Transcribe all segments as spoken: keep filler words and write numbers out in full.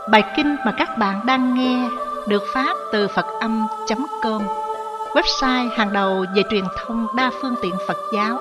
Bài kinh mà các bạn đang nghe được phát từ Phật Âm chấm com, website hàng đầu về truyền thông đa phương tiện Phật giáo.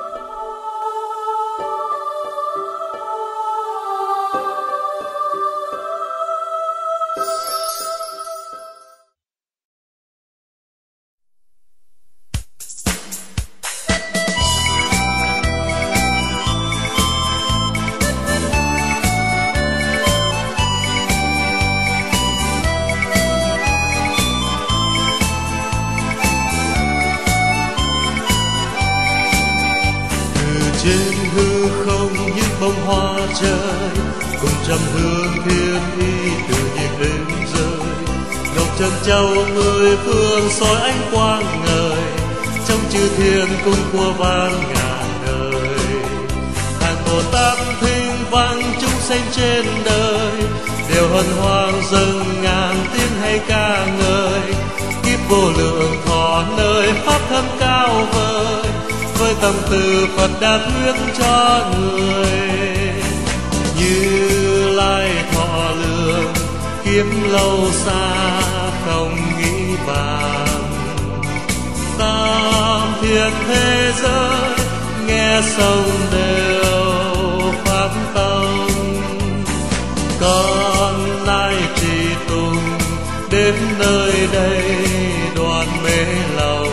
Trên hư không những bông hoa trời, cùng trăm hương thiên y tự nhiên lên rơi. Ngọc trân châu mười phương soi ánh quang ngời, trong chư thiên cung của ban ngàn đời. Hàng Bồ Tát thinh vang chúng sanh trên đời, đều hân hoan dâng ngàn tiếng hay ca ngợi. Kiếp vô lượng thọ nơi pháp thân cao vời, với tâm từ Phật đã thuyết cho người. Như Lai thọ lượng kiếm lâu xa không nghĩ bàn, tam thiên thế giới nghe sông đều pháp tông. Con nay trì tùng đến nơi đây đoàn mê lòng,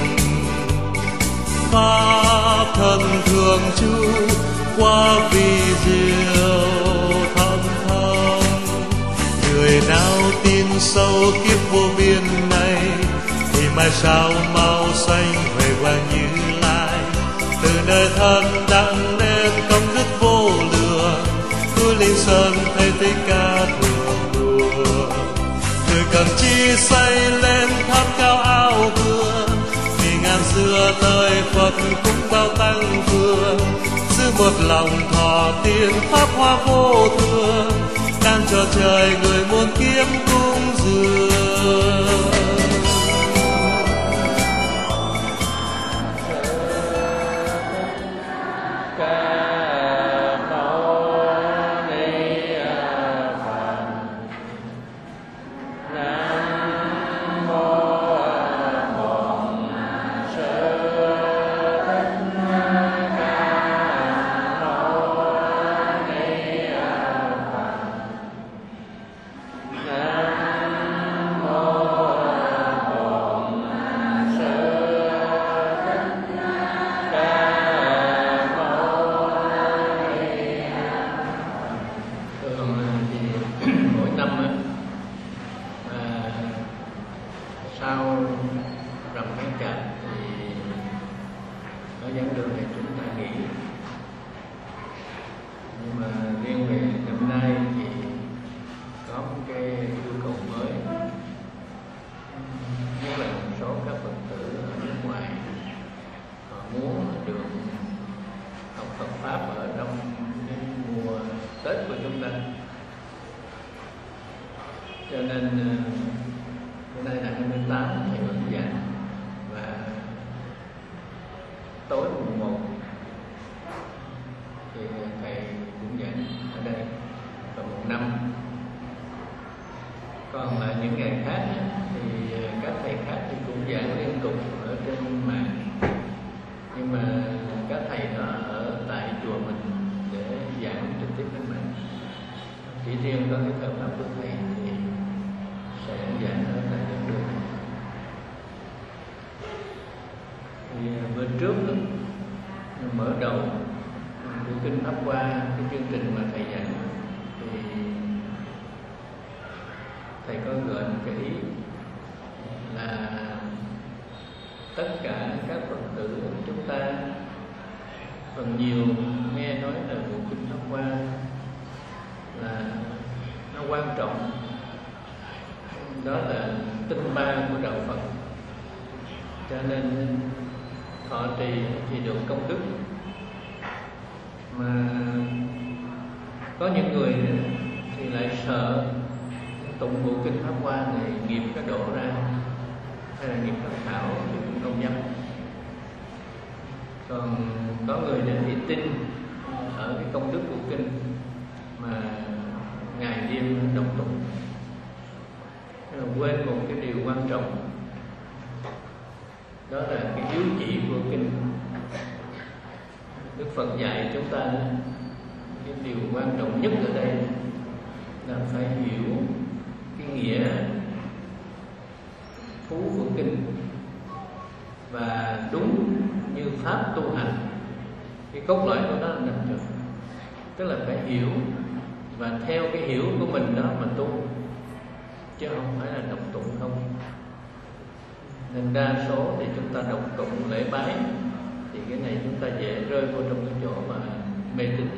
pháp thân thường trụ qua vi diệu thâm thông. Người nào tin sâu kiếp vô biên này, thì mai sau mau sanh về quang Như Lai. Từ nơi thân đặng nên công đức vô lượng, núi Linh Sơn thấy Thích Ca thường đùa. Người cần chi xây lên tháp cao ao vườn, vì ngàn xưa thời Phật cũng bao tăng vương. Giữ một lòng thọ tiên pháp hoa vô thường, đang cho trời người muôn kiếp cúng dường. Cho nên hôm nay là hai mươi tám thầy vẫn giảng, và tối mùng một thì thầy cũng giảng ở đây, và một năm. Còn là những ngày khác thì các thầy khác thì cũng giảng liên tục ở trên mạng, nhưng mà các thầy đó ở tại chùa mình để giảng trực tiếp trên mạng. Chỉ riêng có cái thợ pháp của thầy thì sẽ giảng ở tại giảng đường. Thì bên trước đó, mở đầu của kinh Pháp Hoa, cái chương trình mà thầy giảng, thì thầy có gợi một cái ý là tất cả các Phật tử chúng ta phần nhiều nghe nói là bộ kinh Pháp Hoa là nó quan trọng, đó là tinh ba của đạo Phật, cho nên thọ trì thì được công đức. Mà có những người thì lại sợ tụng bộ kinh Pháp Hoa này nghiệp nó đổ ra, hay là nghiệp nó khảo thì cũng không dám. Còn có người thì tin ở cái công đức của kinh mà ngày đêm đọc tụng, quên một cái điều quan trọng, đó là cái yếu chỉ của kinh. Đức Phật dạy chúng ta cái điều quan trọng nhất ở đây là phải hiểu cái nghĩa thú của kinh và đúng như pháp tu hành. Cái cốt lõi của nó là nằm chỗ, tức là phải hiểu và theo cái hiểu của mình đó mà tu, chứ không phải là đọc tụng không. Nên đa số thì chúng ta đọc tụng lễ bái, thì cái này chúng ta dễ rơi vô trong cái chỗ mà mê tín.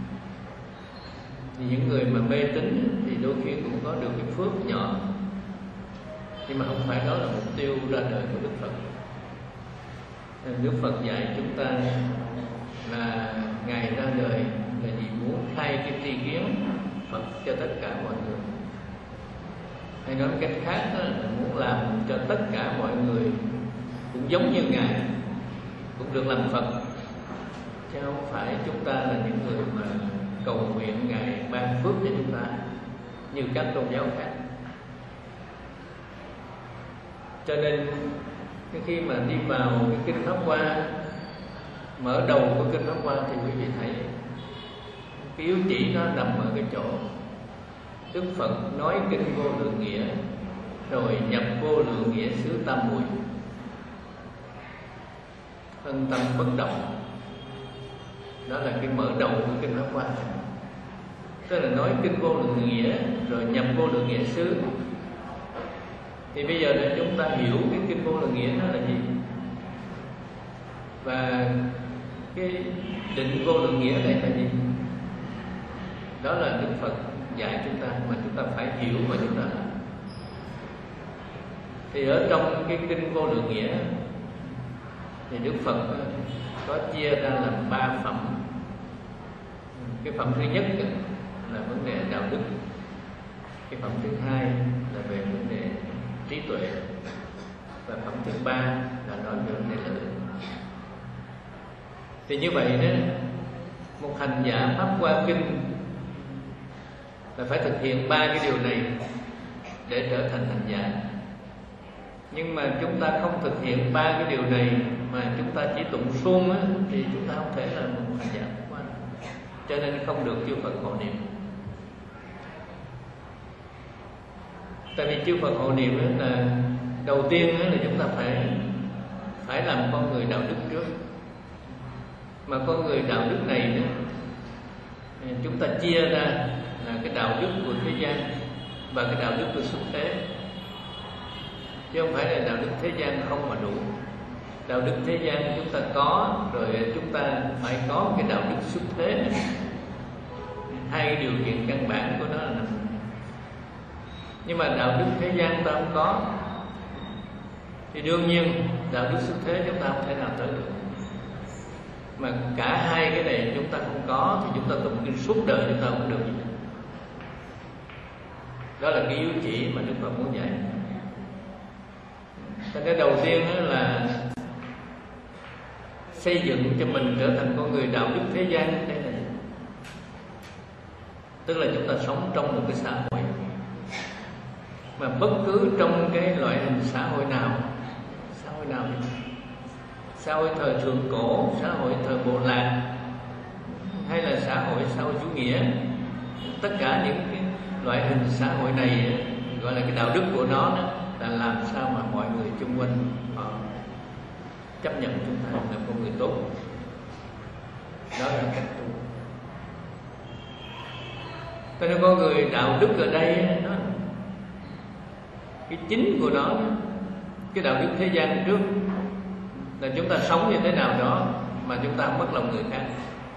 Thì những người mà mê tín thì đôi khi cũng có được cái phước nhỏ, nhưng mà không phải đó là mục tiêu ra đời của Đức Phật. Nên Đức Phật dạy chúng ta là Ngài ra đời là vì muốn khai cái tri kiến Phật cho tất cả mọi người. Hay nói cách khác đó, là muốn làm cho tất cả mọi người cũng giống như Ngài, cũng được làm Phật, chứ không phải chúng ta là những người mà cầu nguyện Ngài ban phước cho chúng ta như các tôn giáo khác. Cho nên cái khi mà đi vào cái kinh Pháp Hoa, mở đầu của kinh Pháp Hoa thì quý vị thấy cái yếu chỉ nó nằm ở cái chỗ Đức Phật nói kinh vô lượng nghĩa, rồi nhập vô lượng nghĩa xứ tam muội, thân tâm bất động. Đó là cái mở đầu của kinh Pháp Hoa, tức là nói kinh vô lượng nghĩa rồi nhập vô lượng nghĩa xứ. Thì bây giờ để chúng ta hiểu cái kinh vô lượng nghĩa nó là gì, và cái định vô lượng nghĩa này là gì, đó là Đức Phật dạy chúng ta, mà chúng ta phải hiểu mà chúng ta làm. Thì ở trong cái kinh vô lượng nghĩa thì Đức Phật có chia ra làm ba phẩm. Cái phẩm thứ nhất là vấn đề đạo đức, cái phẩm thứ hai là về vấn đề trí tuệ, và phẩm thứ ba là nói về vấn đề lợi. Thì như vậy đó, một hành giả pháp hoa kinh là phải thực hiện ba cái điều này để trở thành hành giả. Nhưng mà chúng ta không thực hiện ba cái điều này mà chúng ta chỉ tụng suông á, thì chúng ta không thể là một hành giả pháp hoa, cho nên không được chư Phật hộ niệm. Tại vì chư Phật hộ niệm đó là đầu tiên là chúng ta phải phải làm con người đạo đức trước. Mà con người đạo đức này đó, chúng ta chia ra là cái đạo đức của thế gian và cái đạo đức của xuất thế, chứ không phải là đạo đức thế gian không mà đủ. Đạo đức thế gian chúng ta có rồi, chúng ta phải có cái đạo đức xuất thế này. Hai cái điều kiện căn bản của nó là nằm. Nhưng mà đạo đức thế gian ta không có, thì đương nhiên đạo đức xuất thế chúng ta không thể nào tới được. Mà cả hai cái này chúng ta không có thì chúng ta tụng kinh suốt đời chúng ta không được gì hết. Đó là cái yếu chỉ mà Đức Phật muốn dạy. Cái đầu tiên là xây dựng cho mình trở thành con người đạo đức thế gian. Đây là tức là chúng ta sống trong một cái xã hội mà bất cứ trong cái loại hình xã hội nào, xã hội nào xã hội thời thượng cổ, xã hội thời bộ lạc, hay là xã hội xã hội chủ nghĩa, tất cả những cái loại hình xã hội này gọi là cái đạo đức của nó đó, là làm sao mà mọi người chung quanh họ chấp nhận chúng ta là con người tốt. Đó là cách tu. Cho nên con người đạo đức ở đây nó, cái chính của nó, cái đạo đức thế gian trước là chúng ta sống như thế nào đó mà chúng ta không mất lòng người khác.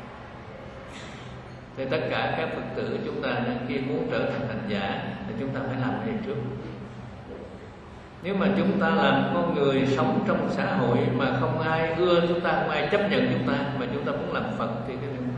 Thì tất cả các Phật tử chúng ta khi muốn trở thành hành giả thì chúng ta phải làm cái này trước. Nếu mà chúng ta làm con người sống trong xã hội mà không ai ưa chúng ta, không ai chấp nhận chúng ta, mà chúng ta muốn làm Phật thì cái điều.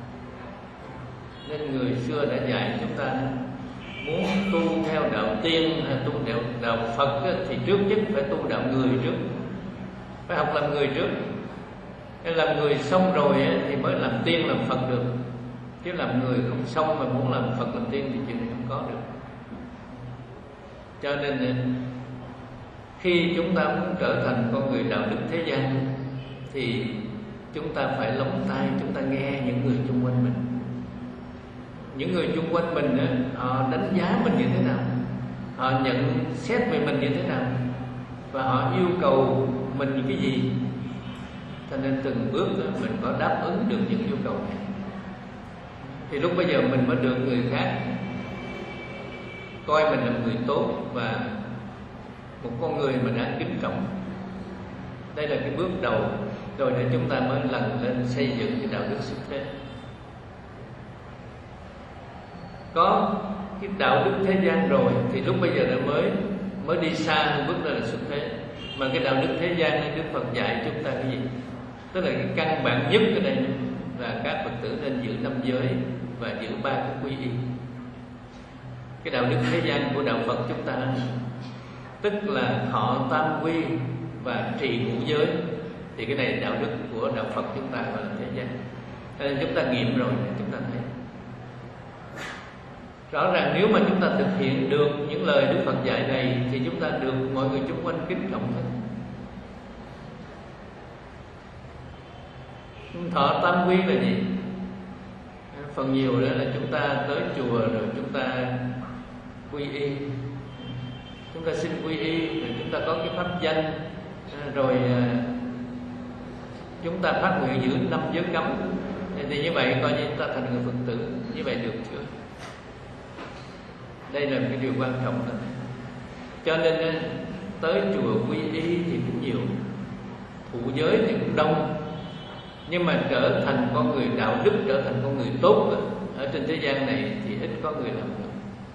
Nên người xưa đã dạy chúng ta muốn tu theo đạo tiên hay tu theo đạo Phật thì trước nhất phải tu đạo người trước, phải học làm người trước. Nên làm người xong rồi thì mới làm tiên làm Phật được, chứ làm người không xong mà muốn làm Phật làm tiên thì chuyện này không có được. Cho nên khi chúng ta muốn trở thành con người đạo đức thế gian thì chúng ta phải lóng tai, chúng ta nghe những người xung quanh mình. Những người xung quanh mình họ đánh giá mình như thế nào, họ nhận xét về mình như thế nào, và họ yêu cầu mình những cái gì. Cho nên từng bước mình có đáp ứng được những yêu cầu này thì lúc bây giờ mình mới được người khác coi mình là người tốt và một con người mà đáng kính trọng. Đây là cái bước đầu, rồi để chúng ta mới lần lên xây dựng cái đạo đức xuất thế. Có cái đạo đức thế gian rồi thì lúc bây giờ nó mới mới đi xa hơn, bước ra là xuất thế. Mà cái đạo đức thế gian này Đức Phật dạy chúng ta cái gì? Tức là cái căn bản nhất ở đây là các Phật tử nên giữ năm giới và giữ ba cái quy y. Cái đạo đức thế gian của đạo Phật chúng ta tức là thọ tam quy và trì ngũ giới, thì cái này đạo đức của đạo Phật chúng ta gọi là thế gian. Cho nên chúng ta nghiệm rồi thì chúng ta thấy rõ ràng nếu mà chúng ta thực hiện được những lời Đức Phật dạy này thì chúng ta được mọi người xung quanh kính trọng hơn. Thọ tam quy là gì? Phần nhiều đó là chúng ta tới chùa rồi chúng ta quy y, chúng ta xin quy y, rồi chúng ta có cái pháp danh, rồi chúng ta phát nguyện giữ năm giới cấm, thì như vậy coi như chúng ta thành người Phật tử. Như vậy được chưa? Đây là cái điều quan trọng đó. Cho nên tới chùa quy y thì cũng nhiều, thụ giới thì cũng đông, nhưng mà trở thành con người đạo đức, trở thành con người tốt ở trên thế gian này thì ít có người làm được.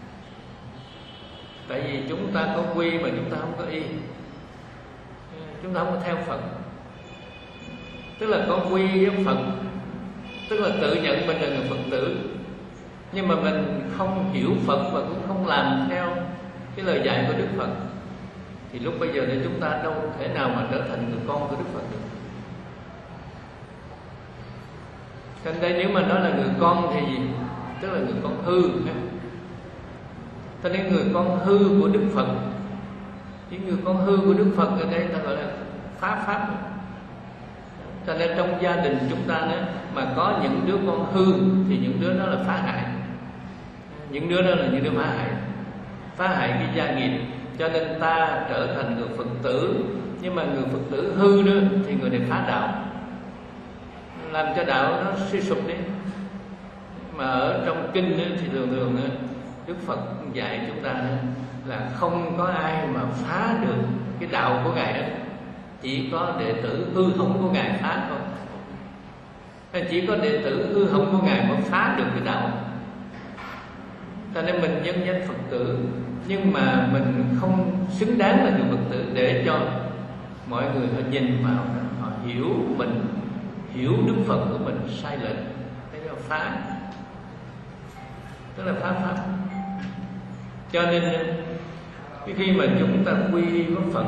Tại vì chúng ta có quy mà chúng ta không có y, chúng ta không có theo Phật. Tức là có quy với Phật, tức là tự nhận mình là người Phật tử, nhưng mà mình không hiểu Phật và cũng không làm theo cái lời dạy của Đức Phật, thì lúc bây giờ thì chúng ta đâu thể nào mà trở thành người con của Đức Phật được. Trên đây nếu mà nói là người con thì gì? Tức là người con hư. Cho nên người con hư của Đức Phật, cái người con hư của Đức Phật ở đây ta gọi là pháp pháp. Cho nên trong gia đình chúng ta đó, mà có những đứa con hư thì những đứa đó là phá hại, những đứa đó là những đứa phá hại, phá hại cái gia nghiệp. Cho nên ta trở thành người Phật tử, nhưng mà người Phật tử hư đó thì người này phá đạo, làm cho đạo nó suy sụp đi. Mà ở trong kinh đó, thì thường thường Đức Phật dạy chúng ta là không có ai mà phá được cái đạo của Ngài đó, chỉ có đệ tử hư hỏng của Ngài phá thôi. Chỉ có đệ tử hư hỏng của Ngài mới phá được cái đạo. Cho nên mình nhân danh Phật tử, nhưng mà mình không xứng đáng là người Phật tử, để cho mọi người họ nhìn vào, họ hiểu mình, hiểu Đức Phật của mình sai lệch, thế là phá, tức là phá pháp. Cho nên khi mà chúng ta quy y với Phật,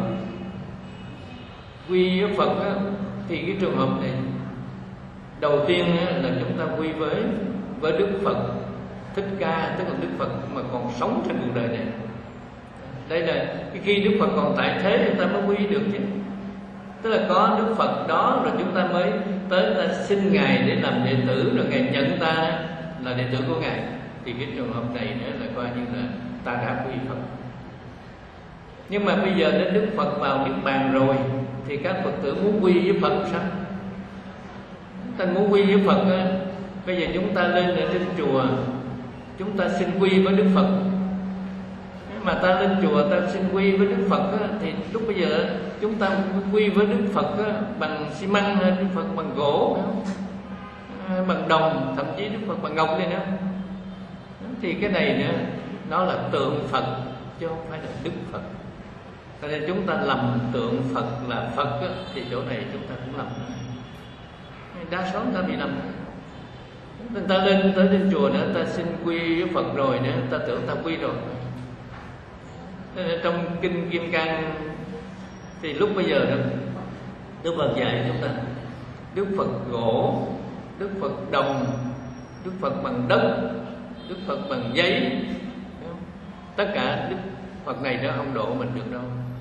quy với Phật á, thì cái trường hợp này đầu tiên á, là chúng ta quy với với Đức Phật Thích Ca, tức là Đức Phật mà còn sống trên cuộc đời này. Đây là khi Đức Phật còn tại thế chúng ta mới quy được chứ. Tức là có Đức Phật đó rồi chúng ta mới tới ta xin Ngài để làm đệ tử, rồi Ngài nhận ta là đệ tử của Ngài. Thì cái trường hợp này nữa là coi như là ta đã quy Phật. Nhưng mà bây giờ đến Đức Phật vào Niết Bàn rồi thì các Phật tử muốn quy với Phật sao? Ta muốn quy với Phật á, bây giờ chúng ta lên ở trên chùa, chúng ta xin quy với Đức Phật. Mà ta lên chùa ta xin quy với Đức Phật á, thì lúc bây giờ chúng ta quy với Đức Phật á, bằng xi măng, Đức Phật bằng gỗ, bằng đồng, thậm chí Đức Phật bằng ngọc đây nữa. Thì cái này nữa nó là tượng Phật chứ không phải là Đức Phật. Cho nên chúng ta lầm tượng Phật là Phật á, thì chỗ này chúng ta cũng lầm. Đa số người ta bị lầm. Người ta lên tới trên chùa nữa, ta xin quy với Phật rồi nữa, ta tưởng ta quy rồi. Nên trong kinh Kim Cang thì lúc bây giờ đó, Đức Phật dạy chúng ta Đức Phật gỗ, Đức Phật đồng, Đức Phật bằng đất, Đức Phật bằng giấy, tất cả Đức Phật này nó không độ mình được đâu.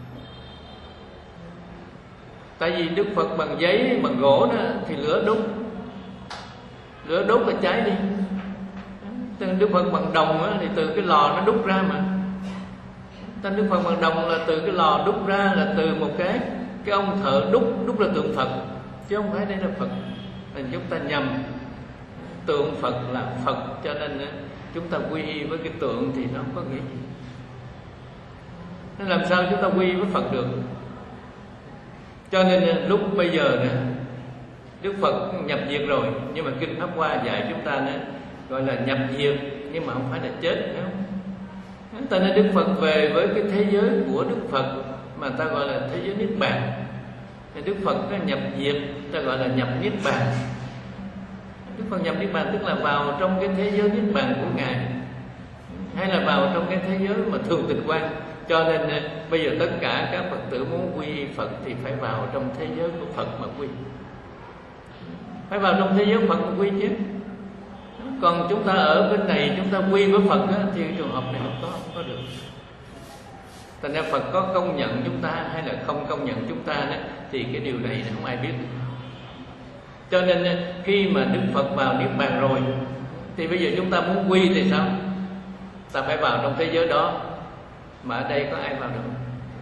Tại vì Đức Phật bằng giấy, bằng gỗ đó thì lửa đốt, lửa đốt là cháy đi. Đức Phật bằng đồng đó, thì từ cái lò nó đúc ra mà. Tên Đức Phật bằng đồng là từ cái lò đúc ra, là từ một cái cái ông thợ đúc đúc là tượng Phật, chứ không phải đây là Phật. Nên chúng ta nhầm, tượng Phật là Phật, cho nên chúng ta quy y với cái tượng thì nó không có nghĩa gì. Nên làm sao chúng ta quy y với Phật được? Cho nên lúc bây giờ nữa, Đức Phật nhập diệt rồi, nhưng mà Kinh Pháp Hoa dạy chúng ta nữa, gọi là nhập diệt, nhưng mà không phải là chết nữa. Ta nói Đức Phật về với cái thế giới của Đức Phật mà ta gọi là thế giới Niết Bàn. Đức Phật nó nhập diệt, ta gọi là nhập Niết Bàn. Đức Phật nhập Niết Bàn tức là vào trong cái thế giới Niết Bàn của Ngài, hay là vào trong cái thế giới mà thường tịch quan. Cho nên bây giờ tất cả các Phật tử muốn quy y Phật thì phải vào trong thế giới của Phật mà quy. Phải vào trong thế giới Phật mà quy chứ. Còn chúng ta ở bên này chúng ta quy với Phật á, thì trường hợp này không có, không có được. Thành ra Phật có công nhận chúng ta hay là không công nhận chúng ta đó, thì cái điều này không ai biết được. Cho nên khi mà Đức Phật vào Niết Bàn rồi thì bây giờ chúng ta muốn quy thì sao? Ta phải vào trong thế giới đó. Mà ở đây có ai vào được?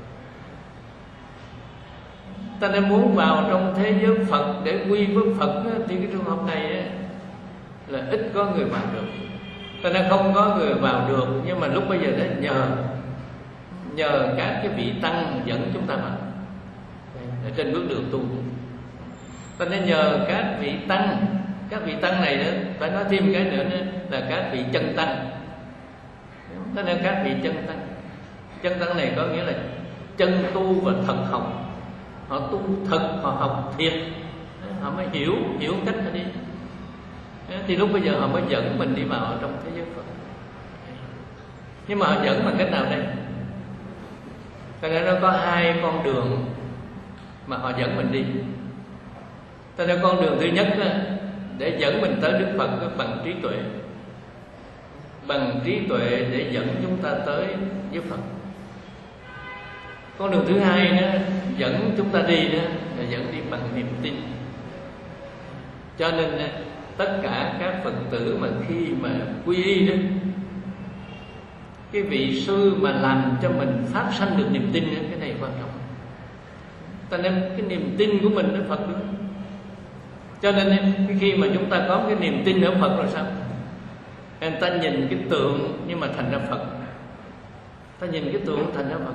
Ta nên muốn vào trong thế giới Phật để quy với Phật á, thì cái trường hợp này á, là ít có người vào được. Ta nên không có người vào được. Nhưng mà lúc bây giờ đó nhờ Nhờ các cái vị tăng dẫn chúng ta vào ở trên bước đường tu. Ta nên nhờ các vị tăng. Các vị tăng này đó, phải nói thêm cái nữa, nữa là các vị chân tăng. Ta nên các vị chân tăng. Chân tăng này có nghĩa là chân tu và thật học. Họ tu thật, họ học thiệt, họ mới hiểu hiểu cách họ đi. Thì lúc bây giờ họ mới dẫn mình đi vào trong thế giới Phật. Nhưng mà họ dẫn bằng cách nào đây? Cho nên nó có hai con đường mà họ dẫn mình đi. Cho nên con đường thứ nhất đó, để dẫn mình tới Đức Phật bằng trí tuệ. Bằng trí tuệ để dẫn chúng ta tới với Phật. Con đường thứ hai đó, dẫn chúng ta đi đó, là dẫn đi bằng niềm tin. Cho nên tất cả các Phật tử mà khi mà quy y đó, cái vị sư mà làm cho mình phát sanh được niềm tin đó, cái này quan trọng. Ta nên cái niềm tin của mình ở Phật đó. Cho nên khi mà chúng ta có cái niềm tin ở Phật rồi sao? Người ta nhìn cái tượng nhưng mà thành ra Phật. Ta nhìn cái tượng thành ra Phật.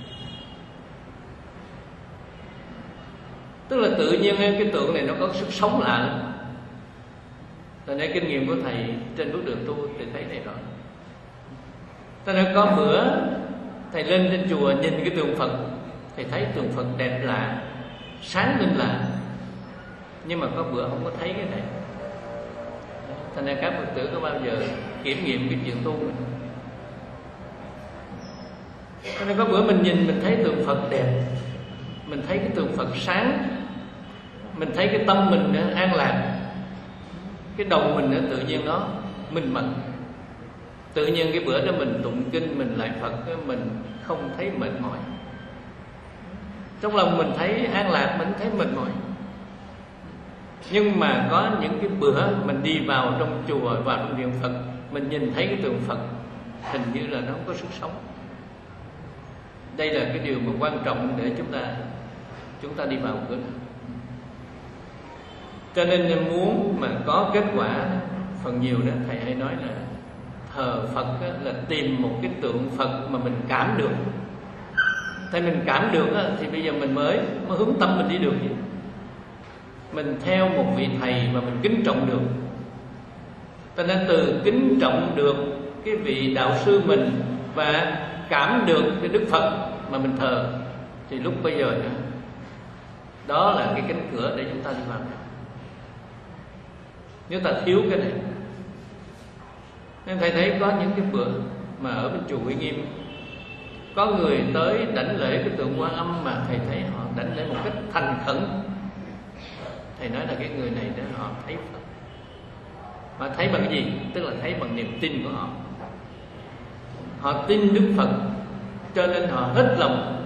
Tức là tự nhiên cái tượng này nó có sức sống lạ lắm. Tại nên kinh nghiệm của thầy trên bước đường tu thì thấy này rồi. Tại nên có bữa thầy lên trên chùa nhìn cái tượng Phật, thầy thấy tượng Phật đẹp lạ, sáng lên lạ. Nhưng mà có bữa không có thấy cái này. Thành ra các Phật tử có bao giờ kiểm nghiệm cái chuyện tu mình? Cho nên có bữa mình nhìn mình thấy tượng Phật đẹp, mình thấy cái tượng Phật sáng, mình thấy cái tâm mình an lạc, cái đầu mình tự nhiên nó minh mẫn. Tự nhiên cái bữa đó mình tụng kinh, mình lại Phật, mình không thấy mệt mỏi. Trong lòng mình thấy an lạc, mình thấy mệt mỏi. Nhưng mà có những cái bữa mình đi vào trong chùa, vào trong điện Phật, mình nhìn thấy cái tượng Phật, hình như là nó không có sức sống. Đây là cái điều mà quan trọng để chúng ta chúng ta đi vào cửa đó. Cho nên muốn mà có kết quả, phần nhiều đó thầy hay nói là thờ Phật là tìm một cái tượng Phật mà mình cảm được. Tại mình cảm được thì bây giờ mình mới mới hướng tâm mình đi được. Mình theo một vị thầy mà mình kính trọng được. Cho nên từ kính trọng được cái vị đạo sư mình và cảm được cái Đức Phật mà mình thờ, thì lúc bây giờ nữa, đó là cái cánh cửa để chúng ta đi vào. Nếu ta thiếu cái này, nên thầy thấy có những cái bữa mà ở bên chùa Uy Nghiêm có người tới đảnh lễ cái tượng Quan Âm mà thầy thấy họ đảnh lễ một cách thành khẩn. Thầy nói là cái người này đó họ thấy Phật. Họ thấy bằng cái gì? Tức là thấy bằng niềm tin của họ. Họ tin Đức Phật cho nên họ hết lòng.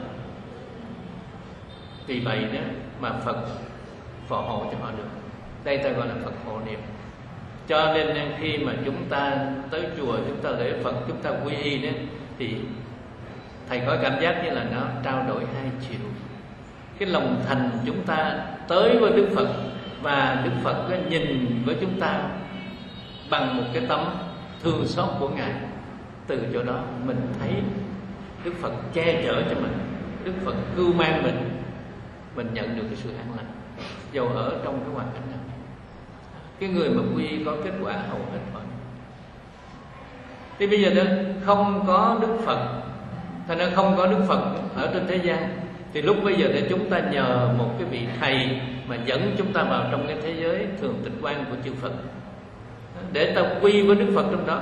Vì vậy đó mà Phật phò hộ cho họ được. Đây ta gọi là Phật hộ niệm. Cho nên khi mà chúng ta tới chùa, chúng ta lễ Phật, chúng ta quy y đó, thì thầy có cảm giác như là nó trao đổi hai chiều. Cái lòng thành chúng ta tới với Đức Phật, và Đức Phật nhìn với chúng ta bằng một cái tấm thương xót của Ngài. Từ chỗ đó mình thấy Đức Phật che chở cho mình, Đức Phật cưu mang mình, mình nhận được cái sự an lành dầu ở trong cái hoàn cảnh nào. Cái người mà quy y có kết quả hầu hết thôi. Thì bây giờ đó không có Đức Phật, thành ra không có Đức Phật ở trên thế gian, thì lúc bây giờ để chúng ta nhờ một cái vị thầy mà dẫn chúng ta vào trong cái thế giới thường tịch quan của chư Phật, để ta quy với Đức Phật trong đó.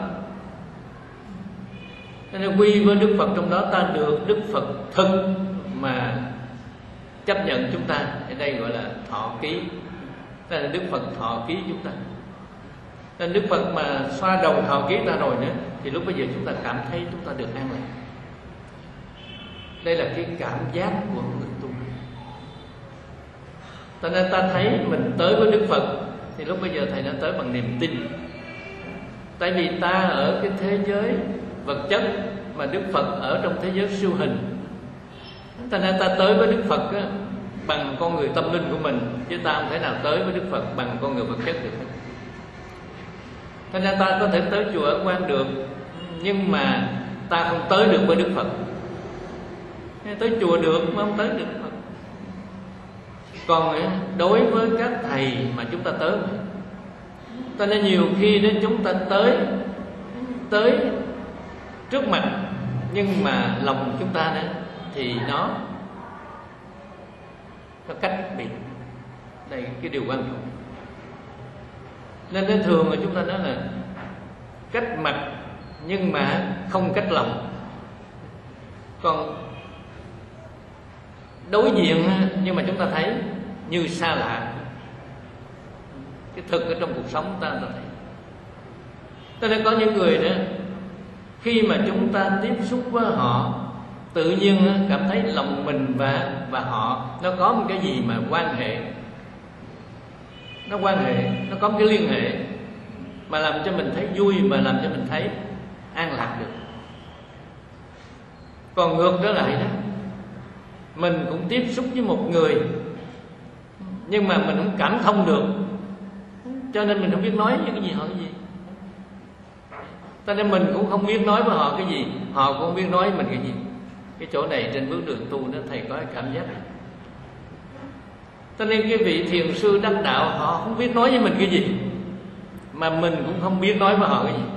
Nên quy với Đức Phật trong đó, ta được Đức Phật thực mà chấp nhận chúng ta. Ở đây gọi là thọ ký. Đây là Đức Phật thọ ký chúng ta. Nên Đức Phật mà xoa đầu thọ ký ta rồi nữa, thì lúc bây giờ chúng ta cảm thấy chúng ta được an lạc. Đây là cái cảm giác của người tu. Cho nên ta thấy mình tới với Đức Phật, thì lúc bây giờ thầy đã tới bằng niềm tin. Tại vì ta ở cái thế giới vật chất, mà Đức Phật ở trong thế giới siêu hình. Cho nên ta tới với Đức Phật á, bằng con người tâm linh của mình, chứ ta không thể nào tới với Đức Phật bằng con người vật chất được. Cho nên ta có thể tới chùa Ấn Quang được, nhưng mà ta không tới được với Đức Phật. Tới chùa được mà không tới được Phật. Còn đối với các thầy mà chúng ta tới, cho nên nhiều khi đến chúng ta tới tới trước mặt, nhưng mà lòng chúng ta nữa thì nó nó cách biệt. Đây cái điều quan trọng. Nên đến thường là chúng ta nói là cách mặt nhưng mà không cách lòng. Còn đối diện nhưng mà chúng ta thấy như xa lạ. Cái thực ở trong cuộc sống ta ta thấy. Cho nên có những người đó, khi mà chúng ta tiếp xúc với họ, tự nhiên cảm thấy lòng mình và và họ nó có một cái gì mà quan hệ, nó quan hệ, nó có một cái liên hệ mà làm cho mình thấy vui, mà làm cho mình thấy an lạc được. Còn ngược trở lại đó, mình cũng tiếp xúc với một người, nhưng mà mình không cảm thông được, cho nên mình không biết nói những cái gì họ cái gì. Cho nên mình cũng không biết nói với họ cái gì, họ cũng không biết nói với mình cái gì. Cái chỗ này trên bước đường tu đó thầy có cái cảm giác này. Cho nên cái vị thiền sư đắc đạo, họ không biết nói với mình cái gì, mà mình cũng không biết nói với họ cái gì.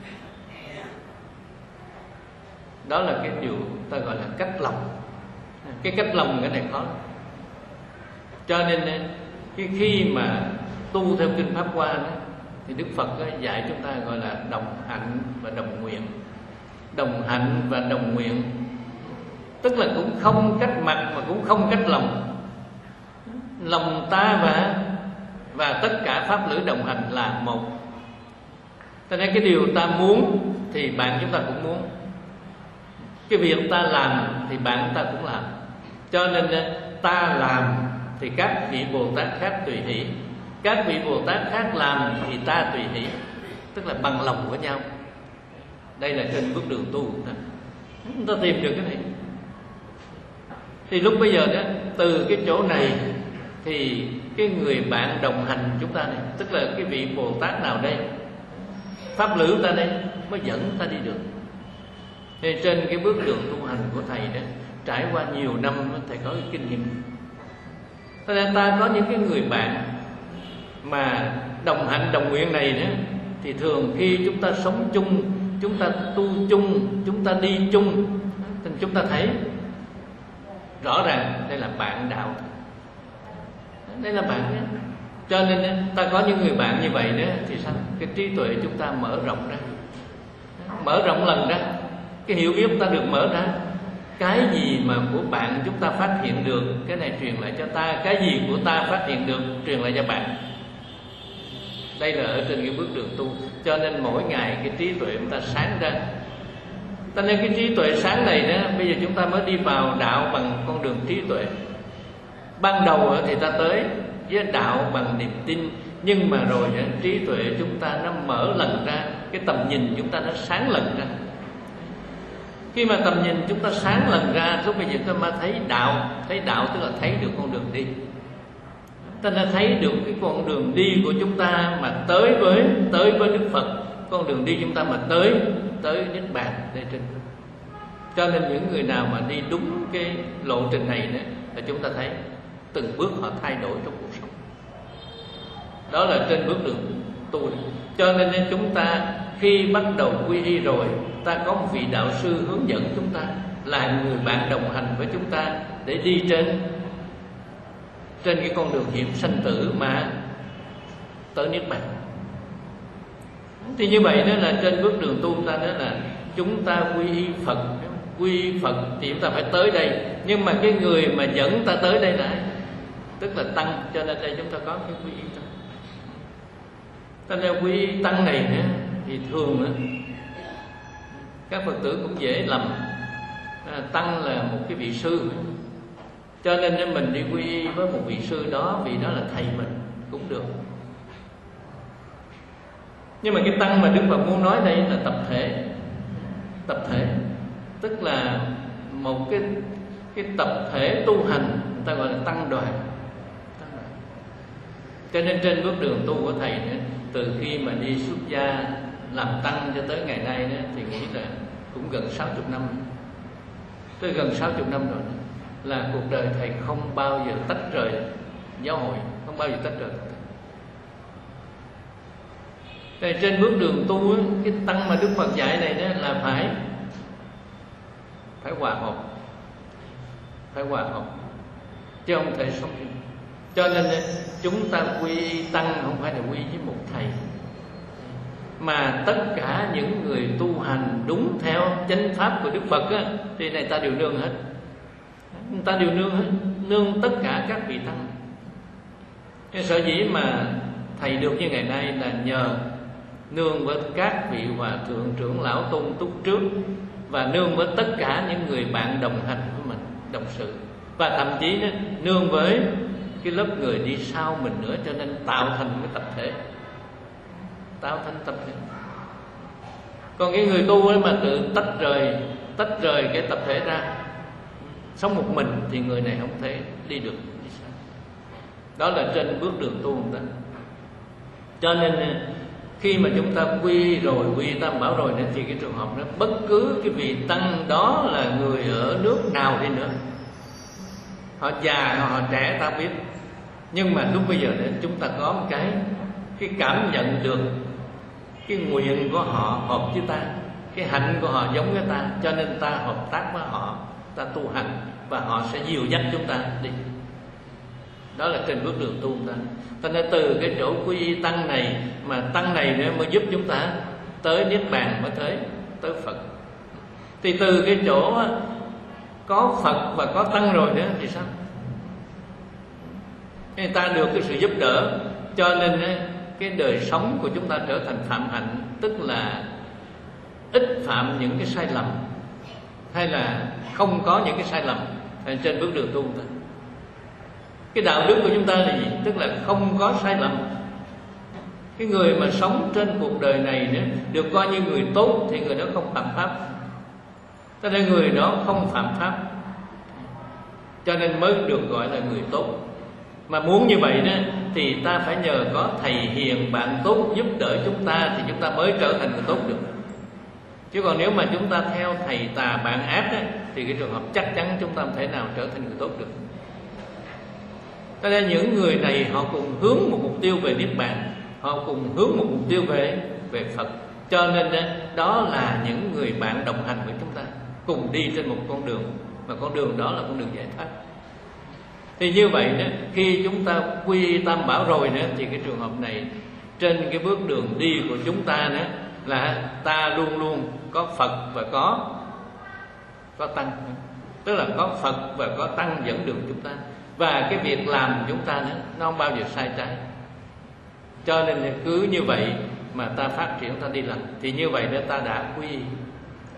Đó là cái điều ta gọi là cách lòng. Cái cách lòng cái này khó. Cho nên cái khi mà tu theo kinh Pháp Hoa đó, thì Đức Phật dạy chúng ta gọi là đồng hạnh và đồng nguyện. Đồng hạnh và đồng nguyện, tức là cũng không cách mặt mà cũng không cách lòng. Lòng ta và và tất cả pháp lữ đồng hành là một. Cho nên cái điều ta muốn thì bạn chúng ta cũng muốn, cái việc ta làm thì bạn ta cũng làm. Cho nên ta làm thì các vị Bồ Tát khác tùy hỷ, các vị Bồ Tát khác làm thì ta tùy hỷ, tức là bằng lòng của nhau. Đây là trên bước đường tu của ta. Chúng ta tìm được cái này. Thì lúc bây giờ đó, từ cái chỗ này thì cái người bạn đồng hành chúng ta này, tức là cái vị Bồ Tát nào đây, pháp lữ ta đây, mới dẫn ta đi được. Nên trên cái bước đường tu hành của thầy đó, trải qua nhiều năm thầy có cái kinh nghiệm. Cho nên ta có những cái người bạn mà đồng hạnh đồng nguyện này đó, thì thường khi chúng ta sống chung, chúng ta tu chung, chúng ta đi chung, thì chúng ta thấy rõ ràng đây là bạn đạo, đây là bạn đó. Cho nên ta có những người bạn như vậy đó, thì sao? Cái trí tuệ chúng ta mở rộng ra, mở rộng lần ra, cái hiểu biết ta được mở ra. Cái gì mà của bạn chúng ta phát hiện được, cái này truyền lại cho ta. Cái gì của ta phát hiện được, truyền lại cho bạn. Đây là ở trên cái bước đường tu. Cho nên mỗi ngày cái trí tuệ chúng ta sáng ra. Cho nên cái trí tuệ sáng này đó, bây giờ chúng ta mới đi vào đạo bằng con đường trí tuệ. Ban đầu thì ta tới với đạo bằng niềm tin, nhưng mà rồi trí tuệ chúng ta nó mở lần ra, cái tầm nhìn chúng ta nó sáng lần ra. Khi mà tầm nhìn chúng ta sáng lần ra, lúc bây giờ chúng ta mới thấy đạo. Thấy đạo tức là thấy được con đường đi. Ta đã thấy được cái con đường đi của chúng ta mà tới với tới với Đức Phật, con đường đi chúng ta mà tới tới Niết Bàn đây trên. Cho nên những người nào mà đi đúng cái lộ trình này đó, là chúng ta thấy từng bước họ thay đổi trong cuộc sống. Đó là trên bước đường tu. Cho nên chúng ta khi bắt đầu quy y rồi, ta có một vị đạo sư hướng dẫn chúng ta, là người bạn đồng hành với chúng ta để đi trên trên cái con đường hiểm sanh tử mà tới Niết Bàn. Thì như vậy đó là trên bước đường tu ta, đó là chúng ta quy y Phật. Quy y Phật thì chúng ta phải tới đây, nhưng mà cái người mà dẫn ta tới đây là ai? Tức là Tăng. Cho nên đây chúng ta có cái quy y Tăng. Cho nên quy y Tăng này nữa, thì thường đó, các Phật tử cũng dễ lầm. à, Tăng là một cái vị sư, cho nên mình đi quy y với một vị sư đó vì đó là thầy mình cũng được. Nhưng mà cái Tăng mà Đức Phật muốn nói đây là tập thể. Tập thể tức là một cái cái tập thể tu hành, người ta gọi là tăng đoàn. Tăng đoàn. Cho nên trên bước đường tu của thầy nữa, từ khi mà đi xuất gia làm tăng cho tới ngày nay đó, thì nghĩ là cũng gần sáu mươi năm. Tới gần sáu mươi năm rồi đó, là cuộc đời thầy không bao giờ tách rời giáo hội, không bao giờ tách rời. Thì trên bước đường tu, cái tăng mà Đức Phật dạy này đó là phải phải hòa hợp, phải hòa hợp, chứ không thể sống riêng. Cho nên chúng ta quy y tăng không phải là quy với một thầy, mà tất cả những người tu hành đúng theo chánh pháp của Đức Phật á, thì này ta đều nương hết. Người ta đều nương hết, nương tất cả các vị tăng. Cái sở dĩ mà thầy được như ngày nay là nhờ nương với các vị hòa thượng trưởng lão tôn túc trước, và nương với tất cả những người bạn đồng hành với mình, đồng sự, và thậm chí đó, nương với cái lớp người đi sau mình nữa. Cho nên tạo thành cái tập thể, tạo thành tập thể. Còn cái người tu ấy mà tự tách rời tách rời cái tập thể ra, sống một mình, thì người này không thể đi được. Đó là trên bước đường tu của ta. Cho nên khi mà chúng ta quy rồi, quy tam bảo rồi, thì cái trường hợp đó, bất cứ cái vị tăng đó là người ở nước nào đi nữa, họ già họ trẻ ta biết, nhưng mà lúc bây giờ để chúng ta có một cái cái cảm nhận được cái nguyện của họ hợp với ta, cái hạnh của họ giống với ta, cho nên ta hợp tác với họ, ta tu hành, và họ sẽ dìu dắt chúng ta đi. Đó là trên bước đường tu ta. Cho nên từ cái chỗ quy y tăng này, mà tăng này nữa mới giúp chúng ta tới Niết Bàn, mới tới tới Phật. Thì từ cái chỗ có Phật và có tăng rồi nữa thì sao? Người ta được cái sự giúp đỡ, cho nên cái đời sống của chúng ta trở thành phạm hạnh, tức là ít phạm những cái sai lầm, hay là không có những cái sai lầm trên bước đường tu ta. Cái đạo đức của chúng ta là gì? Tức là không có sai lầm. Cái người mà sống trên cuộc đời này nữa, được coi như người tốt, thì người đó không phạm pháp. Cho nên người đó không phạm pháp, cho nên mới được gọi là người tốt. Mà muốn như vậy đó, thì ta phải nhờ có thầy hiền bạn tốt giúp đỡ chúng ta, thì chúng ta mới trở thành người tốt được. Chứ còn nếu mà chúng ta theo thầy tà bạn ác đó, thì cái trường hợp chắc chắn chúng ta không thể nào trở thành người tốt được. Cho nên những người này họ cùng hướng một mục tiêu về Niết Bàn, họ cùng hướng một mục tiêu về về Phật. Cho nên đó là những người bạn đồng hành với chúng ta, cùng đi trên một con đường, và con đường đó là con đường giải thoát. Thì như vậy đó, khi chúng ta quy tam bảo rồi nữa, thì cái trường hợp này trên cái bước đường đi của chúng ta nữa, là ta luôn luôn có Phật và có có tăng, tức là có Phật và có tăng dẫn đường chúng ta. Và cái việc làm của chúng ta nữa, nó không bao giờ sai trái. Cho nên cứ như vậy mà ta phát triển, ta đi làm, thì như vậy đó ta đã quy